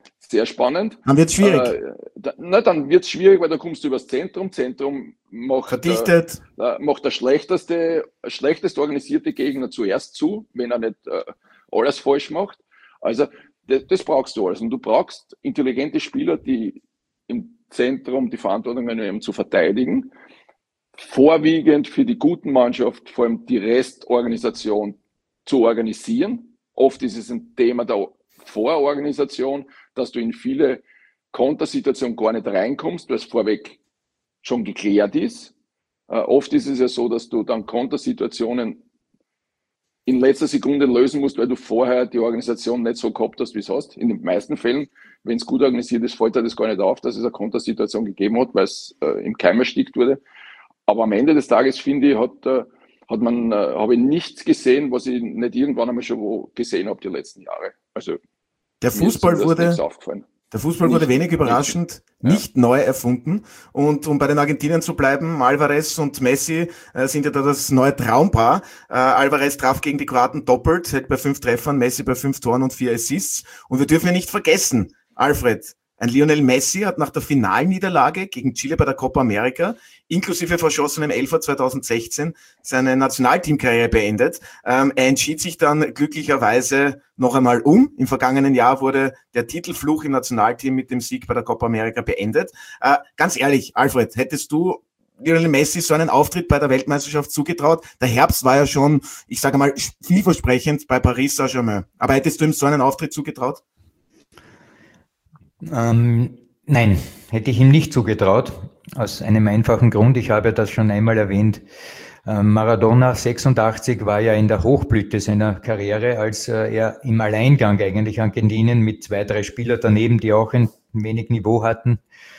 sehr spannend. Dann wird es schwierig. Äh, da, na, dann wird es schwierig, weil da kommst du übers Zentrum. Zentrum macht, Verdichtet. Äh, macht der schlechteste, schlechtest organisierte Gegner zuerst zu, wenn er nicht äh, alles falsch macht. Also das, das brauchst du alles. Und du brauchst intelligente Spieler, die im Zentrum die Verantwortung haben, zu verteidigen. Vorwiegend für die guten Mannschaft, vor allem die Restorganisation zu organisieren. Oft ist es ein Thema der Vororganisation, dass du in viele Kontersituationen gar nicht reinkommst, weil es vorweg schon geklärt ist. Äh, oft ist es ja so, dass du dann Kontersituationen in letzter Sekunde lösen musst, weil du vorher die Organisation nicht so gehabt hast, wie es hast. In den meisten Fällen, wenn es gut organisiert ist, fällt dir das gar nicht auf, dass es eine Kontersituation gegeben hat, weil es äh, im Keim erstickt wurde. Aber am Ende des Tages, finde ich, hat, äh, hat man, äh, habe ich nichts gesehen, was ich nicht irgendwann einmal schon wo gesehen habe die letzten Jahre. Also der Fußball wurde, aufgefallen. der Fußball wurde nicht, wenig überraschend nicht, nicht ja. neu erfunden. Und um bei den Argentiniern zu bleiben, Alvarez und Messi äh, sind ja da das neue Traumpaar. Äh, Alvarez traf gegen die Kroaten doppelt, hält bei fünf Treffern, Messi bei fünf Toren und vier Assists. Und wir dürfen ja nicht vergessen, Alfred, ein Lionel Messi hat nach der Finalniederlage gegen Chile bei der Copa America inklusive verschossenem Elfer zweitausendsechzehn seine Nationalteamkarriere beendet. Ähm, er entschied sich dann glücklicherweise noch einmal um. Im vergangenen Jahr wurde der Titelfluch im Nationalteam mit dem Sieg bei der Copa America beendet. Äh, ganz ehrlich, Alfred, hättest du Lionel Messi so einen Auftritt bei der Weltmeisterschaft zugetraut? Der Herbst war ja schon, ich sage mal, vielversprechend bei Paris Saint-Germain. Aber hättest du ihm so einen Auftritt zugetraut? Ähm, nein, hätte ich ihm nicht zugetraut, aus einem einfachen Grund. Ich habe das schon einmal erwähnt. Ähm, Maradona sechsundachtzig war ja in der Hochblüte seiner Karriere, als äh, er im Alleingang eigentlich Argentinien mit zwei, drei Spielern daneben, die auch ein wenig Niveau hatten,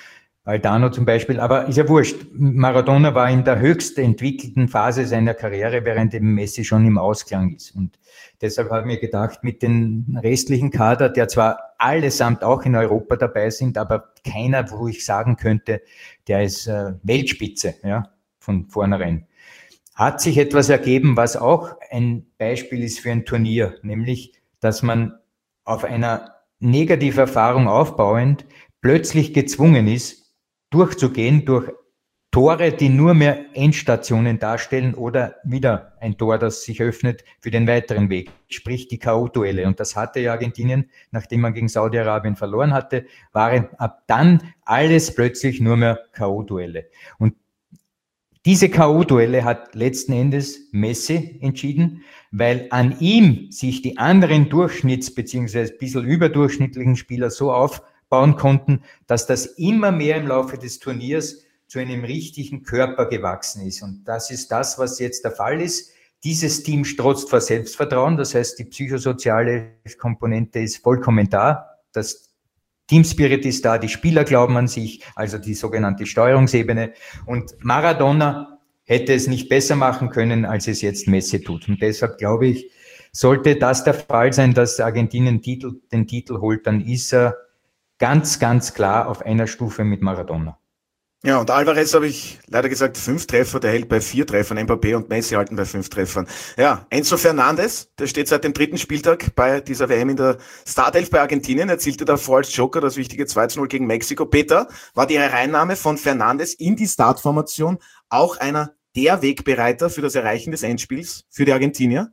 Aldano zum Beispiel, aber ist ja wurscht. Maradona war in der höchst entwickelten Phase seiner Karriere, während eben Messi schon im Ausklang ist. Und deshalb habe ich mir gedacht, mit den restlichen Kader, der zwar allesamt auch in Europa dabei sind, aber keiner, wo ich sagen könnte, der ist äh, Weltspitze, ja, von vornherein. Hat sich etwas ergeben, was auch ein Beispiel ist für ein Turnier, nämlich, dass man auf einer Negativerfahrung aufbauend plötzlich gezwungen ist, durchzugehen durch Tore, die nur mehr Endstationen darstellen oder wieder ein Tor, das sich öffnet für den weiteren Weg, sprich die K O-Duelle. Und das hatte ja Argentinien, nachdem man gegen Saudi-Arabien verloren hatte, waren ab dann alles plötzlich nur mehr K O-Duelle. Und diese K O-Duelle hat letzten Endes Messi entschieden, weil an ihm sich die anderen Durchschnitts- bzw. ein bisschen überdurchschnittlichen Spieler so aufbauen konnten, dass das immer mehr im Laufe des Turniers zu einem richtigen Körper gewachsen ist. Und das ist das, was jetzt der Fall ist. Dieses Team strotzt vor Selbstvertrauen, das heißt, die psychosoziale Komponente ist vollkommen da. Das Teamspirit ist da, die Spieler glauben an sich, also die sogenannte Steuerungsebene. Und Maradona hätte es nicht besser machen können, als es jetzt Messi tut. Und deshalb glaube ich, sollte das der Fall sein, dass Argentinien Titel, den Titel holt, dann ist er ganz, ganz klar auf einer Stufe mit Maradona. Ja, und Alvarez habe ich leider gesagt, fünf Treffer, der hält bei vier Treffern, Mbappé und Messi halten bei fünf Treffern. Ja, Enzo Fernandes, der steht seit dem dritten Spieltag bei dieser W M in der Startelf bei Argentinien, erzielte davor als Joker das wichtige zwei zu null gegen Mexiko. Peter, war die Hereinnahme von Fernandes in die Startformation auch einer der Wegbereiter für das Erreichen des Endspiels für die Argentinier?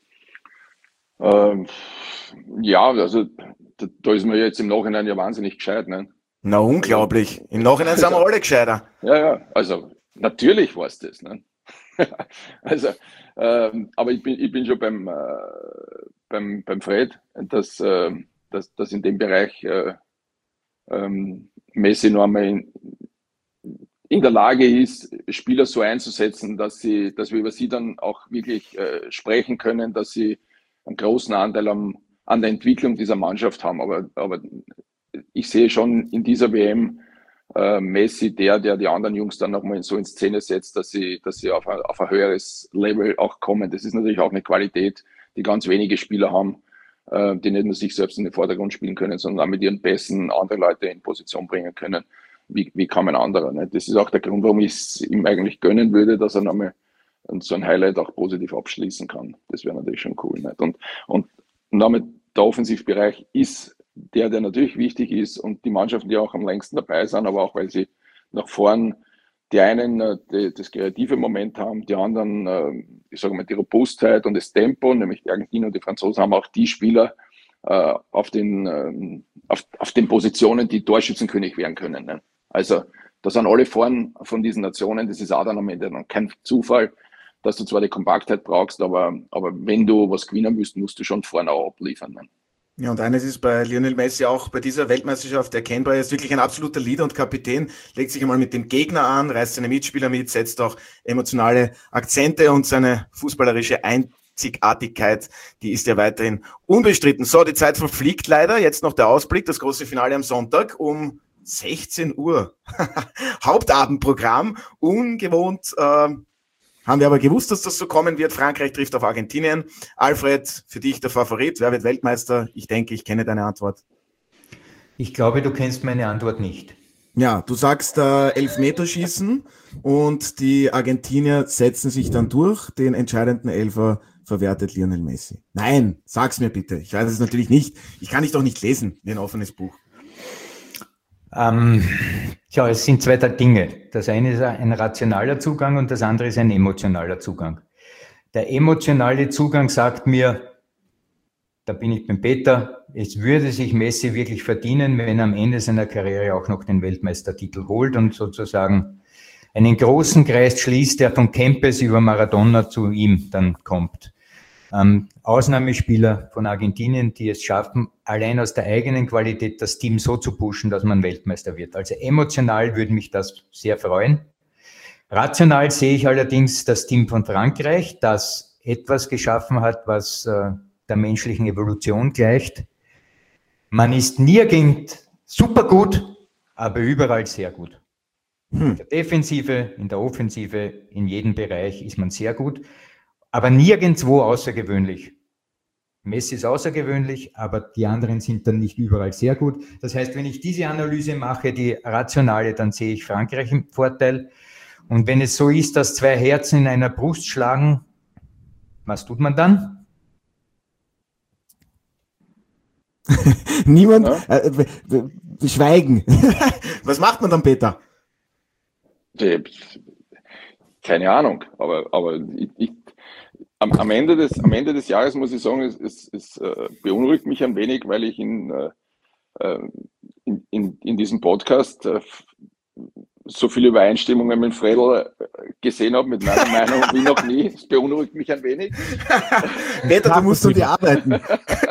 Ähm, ja, also da, da ist man jetzt im Nachhinein ja wahnsinnig gescheit, ne? Na, unglaublich. Im Nachhinein sind wir alle gescheiter. Ja, ja, also natürlich war es das. Ne? also, ähm, aber ich bin, ich bin schon beim, äh, beim, beim Fred, dass, äh, dass, dass in dem Bereich äh, ähm, Messi noch einmal in, in der Lage ist, Spieler so einzusetzen, dass, sie, dass wir über sie dann auch wirklich äh, sprechen können, dass sie einen großen Anteil am, an der Entwicklung dieser Mannschaft haben. Aber, aber ich sehe schon in dieser W M äh, Messi, der, der die anderen Jungs dann nochmal so in Szene setzt, dass sie, dass sie auf ein, auf ein höheres Level auch kommen. Das ist natürlich auch eine Qualität, die ganz wenige Spieler haben, äh, die nicht nur sich selbst in den Vordergrund spielen können, sondern auch mit ihren Pässen andere Leute in Position bringen können, wie, wie kaum ein anderer. Ne? Das ist auch der Grund, warum ich es ihm eigentlich gönnen würde, dass er nochmal so ein Highlight auch positiv abschließen kann. Das wäre natürlich schon cool. Nicht? Und, und damit der Offensivbereich ist der, der natürlich wichtig ist und die Mannschaften, die auch am längsten dabei sind, aber auch weil sie nach vorn die einen äh, die, das kreative Moment haben, die anderen, äh, ich sage mal, die Robustheit und das Tempo, nämlich die Argentinier und die Franzosen haben auch die Spieler äh, auf, den, äh, auf, auf den Positionen, die Torschützenkönig werden können. Ne? Also da sind alle vorn von diesen Nationen, das ist auch dann am Ende dann kein Zufall, dass du zwar die Kompaktheit brauchst, aber, aber wenn du was gewinnen willst, musst du schon vorne auch abliefern. Ne? Ja, und eines ist bei Lionel Messi auch bei dieser Weltmeisterschaft erkennbar. Er ist wirklich ein absoluter Leader und Kapitän, legt sich einmal mit dem Gegner an, reißt seine Mitspieler mit, setzt auch emotionale Akzente und seine fußballerische Einzigartigkeit, die ist ja weiterhin unbestritten. So, die Zeit verfliegt leider. Jetzt noch der Ausblick, das große Finale am Sonntag um sechzehn Uhr. Hauptabendprogramm, ungewohnt. Äh, Haben wir aber gewusst, dass das so kommen wird. Frankreich trifft auf Argentinien. Alfred, für dich der Favorit. Wer wird Weltmeister? Ich denke, ich kenne deine Antwort. Ich glaube, du kennst meine Antwort nicht. Ja, du sagst äh, Elfmeterschießen und die Argentinier setzen sich dann durch. Den entscheidenden Elfer verwertet Lionel Messi. Nein, sag's mir bitte. Ich weiß es natürlich nicht. Ich kann dich doch nicht lesen wie ein offenes Buch. Ähm, ja, es sind zwei Dinge. Das eine ist ein rationaler Zugang und das andere ist ein emotionaler Zugang. Der emotionale Zugang sagt mir, da bin ich beim Peter, es würde sich Messi wirklich verdienen, wenn er am Ende seiner Karriere auch noch den Weltmeistertitel holt und sozusagen einen großen Kreis schließt, der von Kempes über Maradona zu ihm dann kommt. Ähm, Ausnahmespieler von Argentinien, die es schaffen, allein aus der eigenen Qualität das Team so zu pushen, dass man Weltmeister wird. Also emotional würde mich das sehr freuen. Rational sehe ich allerdings das Team von Frankreich, das etwas geschaffen hat, was äh, der menschlichen Evolution gleicht. Man ist nirgend super gut, aber überall sehr gut. Hm. In der Defensive, in der Offensive, in jedem Bereich ist man sehr gut. Aber nirgendwo außergewöhnlich. Messi ist außergewöhnlich, aber die anderen sind dann nicht überall sehr gut. Das heißt, wenn ich diese Analyse mache, die rationale, dann sehe ich Frankreich im Vorteil. Und wenn es so ist, dass zwei Herzen in einer Brust schlagen, was tut man dann? Niemand, ja. äh, schweigen. Was macht man dann, Peter? Keine Ahnung, aber, aber ich, ich Am, am, Ende des, am Ende des Jahres muss ich sagen, es, es, es äh, beunruhigt mich ein wenig, weil ich in, äh, in, in, in diesem Podcast äh, so viele Übereinstimmungen mit Fredl gesehen habe, mit meiner Meinung wie noch nie. Es beunruhigt mich ein wenig. Peter, du musst um die arbeiten.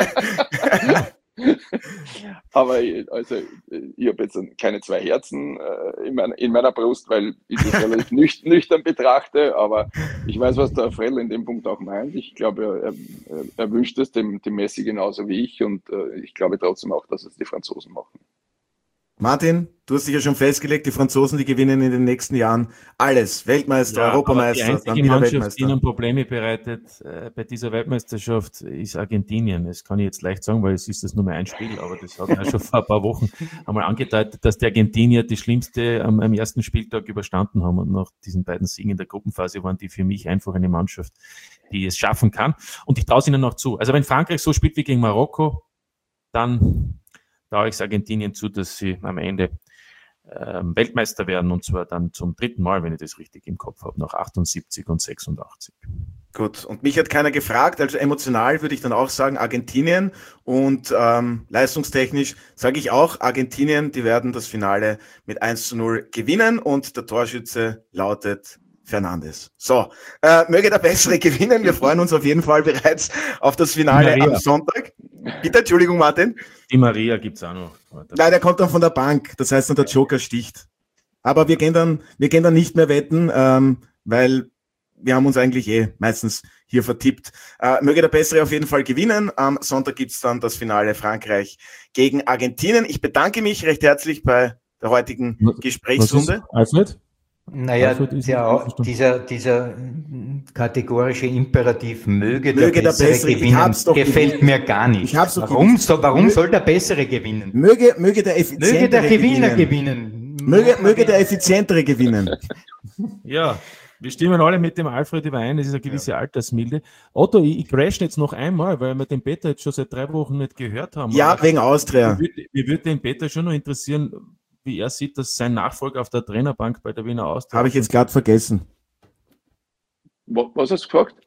Aber also, ich habe jetzt keine zwei Herzen äh, in, mein, in meiner Brust, weil ich das relativ nüch, nüchtern betrachte, aber ich weiß, was der Fredl in dem Punkt auch meint. Ich glaube, er, er, er wünscht es dem, dem Messi genauso wie ich und äh, ich glaube trotzdem auch, dass es die Franzosen machen. Martin, du hast dich ja schon festgelegt, die Franzosen, die gewinnen in den nächsten Jahren alles. Weltmeister, ja, Europameister, die einzige Mannschaft, die ihnen Probleme bereitet äh, bei dieser Weltmeisterschaft, ist Argentinien. Das kann ich jetzt leicht sagen, weil es ist das nur mehr ein Spiel, aber das hat man schon vor ein paar Wochen einmal angedeutet, dass die Argentinier die schlimmste am, am ersten Spieltag überstanden haben und nach diesen beiden Siegen in der Gruppenphase waren die für mich einfach eine Mannschaft, die es schaffen kann. Und ich traue es ihnen noch zu. Also wenn Frankreich so spielt wie gegen Marokko, dann traue ich es Argentinien zu, dass sie am Ende ähm, Weltmeister werden und zwar dann zum dritten Mal, wenn ich das richtig im Kopf habe, nach achtundsiebzig und sechsundachtzig. Gut, und mich hat keiner gefragt, also emotional würde ich dann auch sagen Argentinien und ähm, leistungstechnisch sage ich auch Argentinien, die werden das Finale mit eins zu null gewinnen und der Torschütze lautet Fernandes. So, äh, möge der Bessere gewinnen. Wir freuen uns auf jeden Fall bereits auf das Finale am Sonntag. Bitte, Entschuldigung, Martin. Die Maria gibt's auch noch. Nein, der kommt dann von der Bank. Das heißt dann, der Joker sticht. Aber wir gehen dann, wir gehen dann nicht mehr wetten, ähm, weil wir haben uns eigentlich eh meistens hier vertippt. Äh, möge der Bessere auf jeden Fall gewinnen. Am Sonntag gibt's dann das Finale Frankreich gegen Argentinien. Ich bedanke mich recht herzlich bei der heutigen Gesprächsrunde. Alfred? Naja, der, dieser, dieser kategorische Imperativ, möge, möge der, Bessere der Bessere gewinnen, gefällt gewinnt. mir gar nicht. Warum, so, warum möge, soll der Bessere gewinnen? Möge, möge der Effizientere möge der Gewinner gewinnen. gewinnen. Möge, möge der Effizientere gewinnen. Ja, Wir stimmen alle mit dem Alfred überein, es ist eine gewisse ja. Altersmilde. Otto, ich, ich crash jetzt noch einmal, weil wir den Peter jetzt schon seit drei Wochen nicht gehört haben. Ja, aber wegen Austria. Mir würde, mir würde den Peter schon noch interessieren, wie er sieht, dass sein Nachfolger auf der Trainerbank bei der Wiener Austria... Habe ich jetzt gerade vergessen. Was hast du gefragt?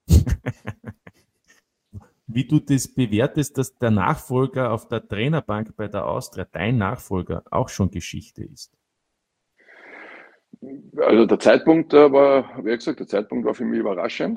Wie du das bewertest, dass der Nachfolger auf der Trainerbank bei der Austria, dein Nachfolger, auch schon Geschichte ist? Also der Zeitpunkt war, wie gesagt, der Zeitpunkt war für mich überraschend.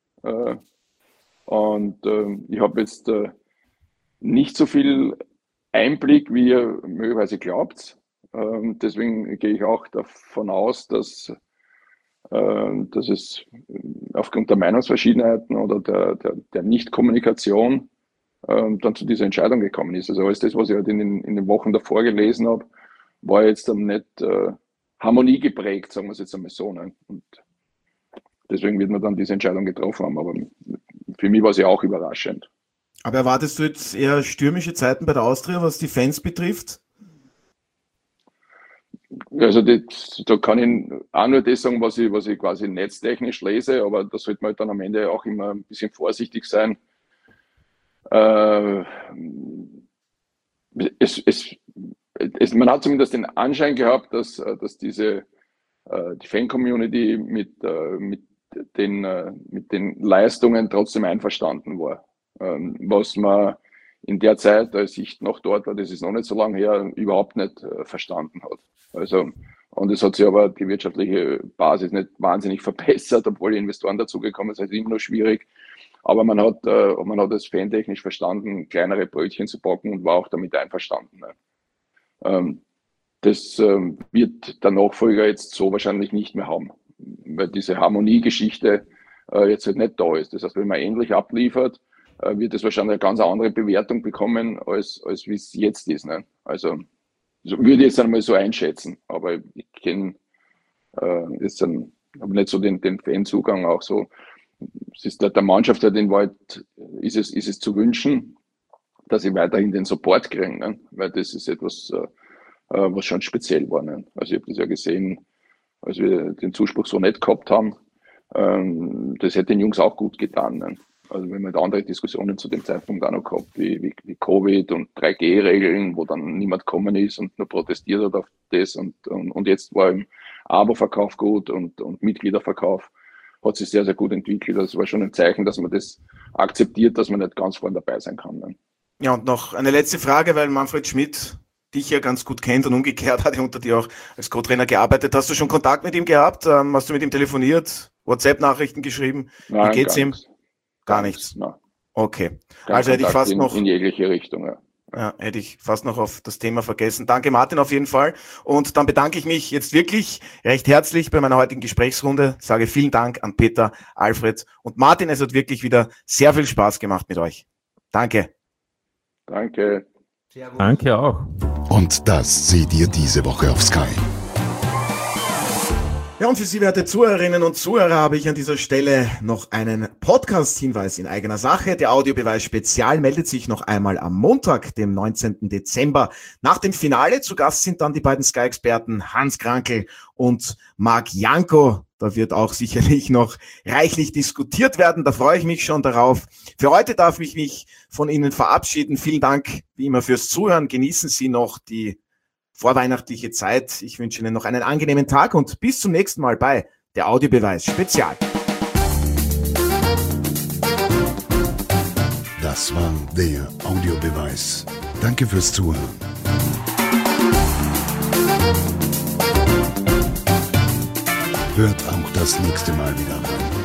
Und ich habe jetzt nicht so viel Einblick, wie ihr möglicherweise glaubt. Deswegen gehe ich auch davon aus, dass, dass es aufgrund der Meinungsverschiedenheiten oder der, der, der Nicht-Kommunikation dann zu dieser Entscheidung gekommen ist. Also alles das, was ich halt in den, in den Wochen davor gelesen habe, war jetzt dann nicht Harmonie geprägt, sagen wir es jetzt einmal so. Ne? Und deswegen wird man dann diese Entscheidung getroffen haben. Aber für mich war sie auch überraschend. Aber erwartest du jetzt eher stürmische Zeiten bei der Austria, was die Fans betrifft? Also das, da kann ich auch nur das sagen, was ich, was ich quasi netztechnisch lese, aber da sollte man halt dann am Ende auch immer ein bisschen vorsichtig sein. Äh, es, es Es, man hat zumindest den Anschein gehabt, dass, dass diese äh, die Fan-Community mit, äh, mit, den, äh, mit den Leistungen trotzdem einverstanden war. Ähm, was man in der Zeit, als ich noch dort war, das ist noch nicht so lange her, überhaupt nicht äh, verstanden hat. Also, und es hat sich aber die wirtschaftliche Basis nicht wahnsinnig verbessert, obwohl die Investoren dazugekommen sind. Es ist immer noch schwierig. Aber man hat, äh, man hat es fantechnisch verstanden, kleinere Brötchen zu backen und war auch damit einverstanden. Ne? Das wird der Nachfolger jetzt so wahrscheinlich nicht mehr haben, weil diese Harmoniegeschichte jetzt halt nicht da ist. Das heißt, wenn man ähnlich abliefert, wird es wahrscheinlich eine ganz andere Bewertung bekommen, als, als wie es jetzt ist. Ne? Also so würde ich jetzt einmal so einschätzen, aber ich kenne äh, jetzt einen, habe nicht so den, den Fanzugang auch so. Es ist der, der Mannschaft halt in Wahrheit, ist es, ist es zu wünschen, dass sie weiterhin den Support kriegen, ne? Weil das ist etwas, äh, was schon speziell war. Ne? Also ich habe das ja gesehen, als wir den Zuspruch so nicht gehabt haben, ähm, das hätte den Jungs auch gut getan. Ne? Also wenn man andere Diskussionen zu dem Zeitpunkt auch noch gehabt, wie, wie, wie Covid und drei G Regeln, wo dann niemand gekommen ist und nur protestiert hat auf das und, und, und jetzt war im Abo-Verkauf gut und, und Mitgliederverkauf hat sich sehr, sehr gut entwickelt. Das war schon ein Zeichen, dass man das akzeptiert, dass man nicht ganz vorne dabei sein kann. Ne? Ja, und noch eine letzte Frage, weil Manfred Schmidt dich ja ganz gut kennt und umgekehrt hat er unter dir auch als Co-Trainer gearbeitet. Hast du schon Kontakt mit ihm gehabt? Ähm, hast du mit ihm telefoniert? WhatsApp-Nachrichten geschrieben? Nein, wie geht's gar ihm? Nichts. Gar nichts? Nein. Okay. Kein also hätte ich Kontakt fast in, noch... in jegliche Richtung, ja. Ja, hätte ich fast noch auf das Thema vergessen. Danke Martin auf jeden Fall. Und dann bedanke ich mich jetzt wirklich recht herzlich bei meiner heutigen Gesprächsrunde. Sage vielen Dank an Peter, Alfred und Martin. Es hat wirklich wieder sehr viel Spaß gemacht mit euch. Danke. Danke. Danke auch. Und das seht ihr diese Woche auf Sky. Ja, und für Sie, werte Zuhörerinnen und Zuhörer, habe ich an dieser Stelle noch einen Podcast-Hinweis in eigener Sache. Der Audiobeweis Spezial meldet sich noch einmal am Montag, dem neunzehnten Dezember. Nach dem Finale zu Gast sind dann die beiden Sky-Experten Hans Krankel und Marc Janko. Da wird auch sicherlich noch reichlich diskutiert werden. Da freue ich mich schon darauf. Für heute darf ich mich von Ihnen verabschieden. Vielen Dank wie immer fürs Zuhören. Genießen Sie noch die vorweihnachtliche Zeit. Ich wünsche Ihnen noch einen angenehmen Tag und bis zum nächsten Mal bei der Audiobeweis Spezial. Das war der Audiobeweis. Danke fürs Zuhören. Hört auch das nächste Mal wieder rein.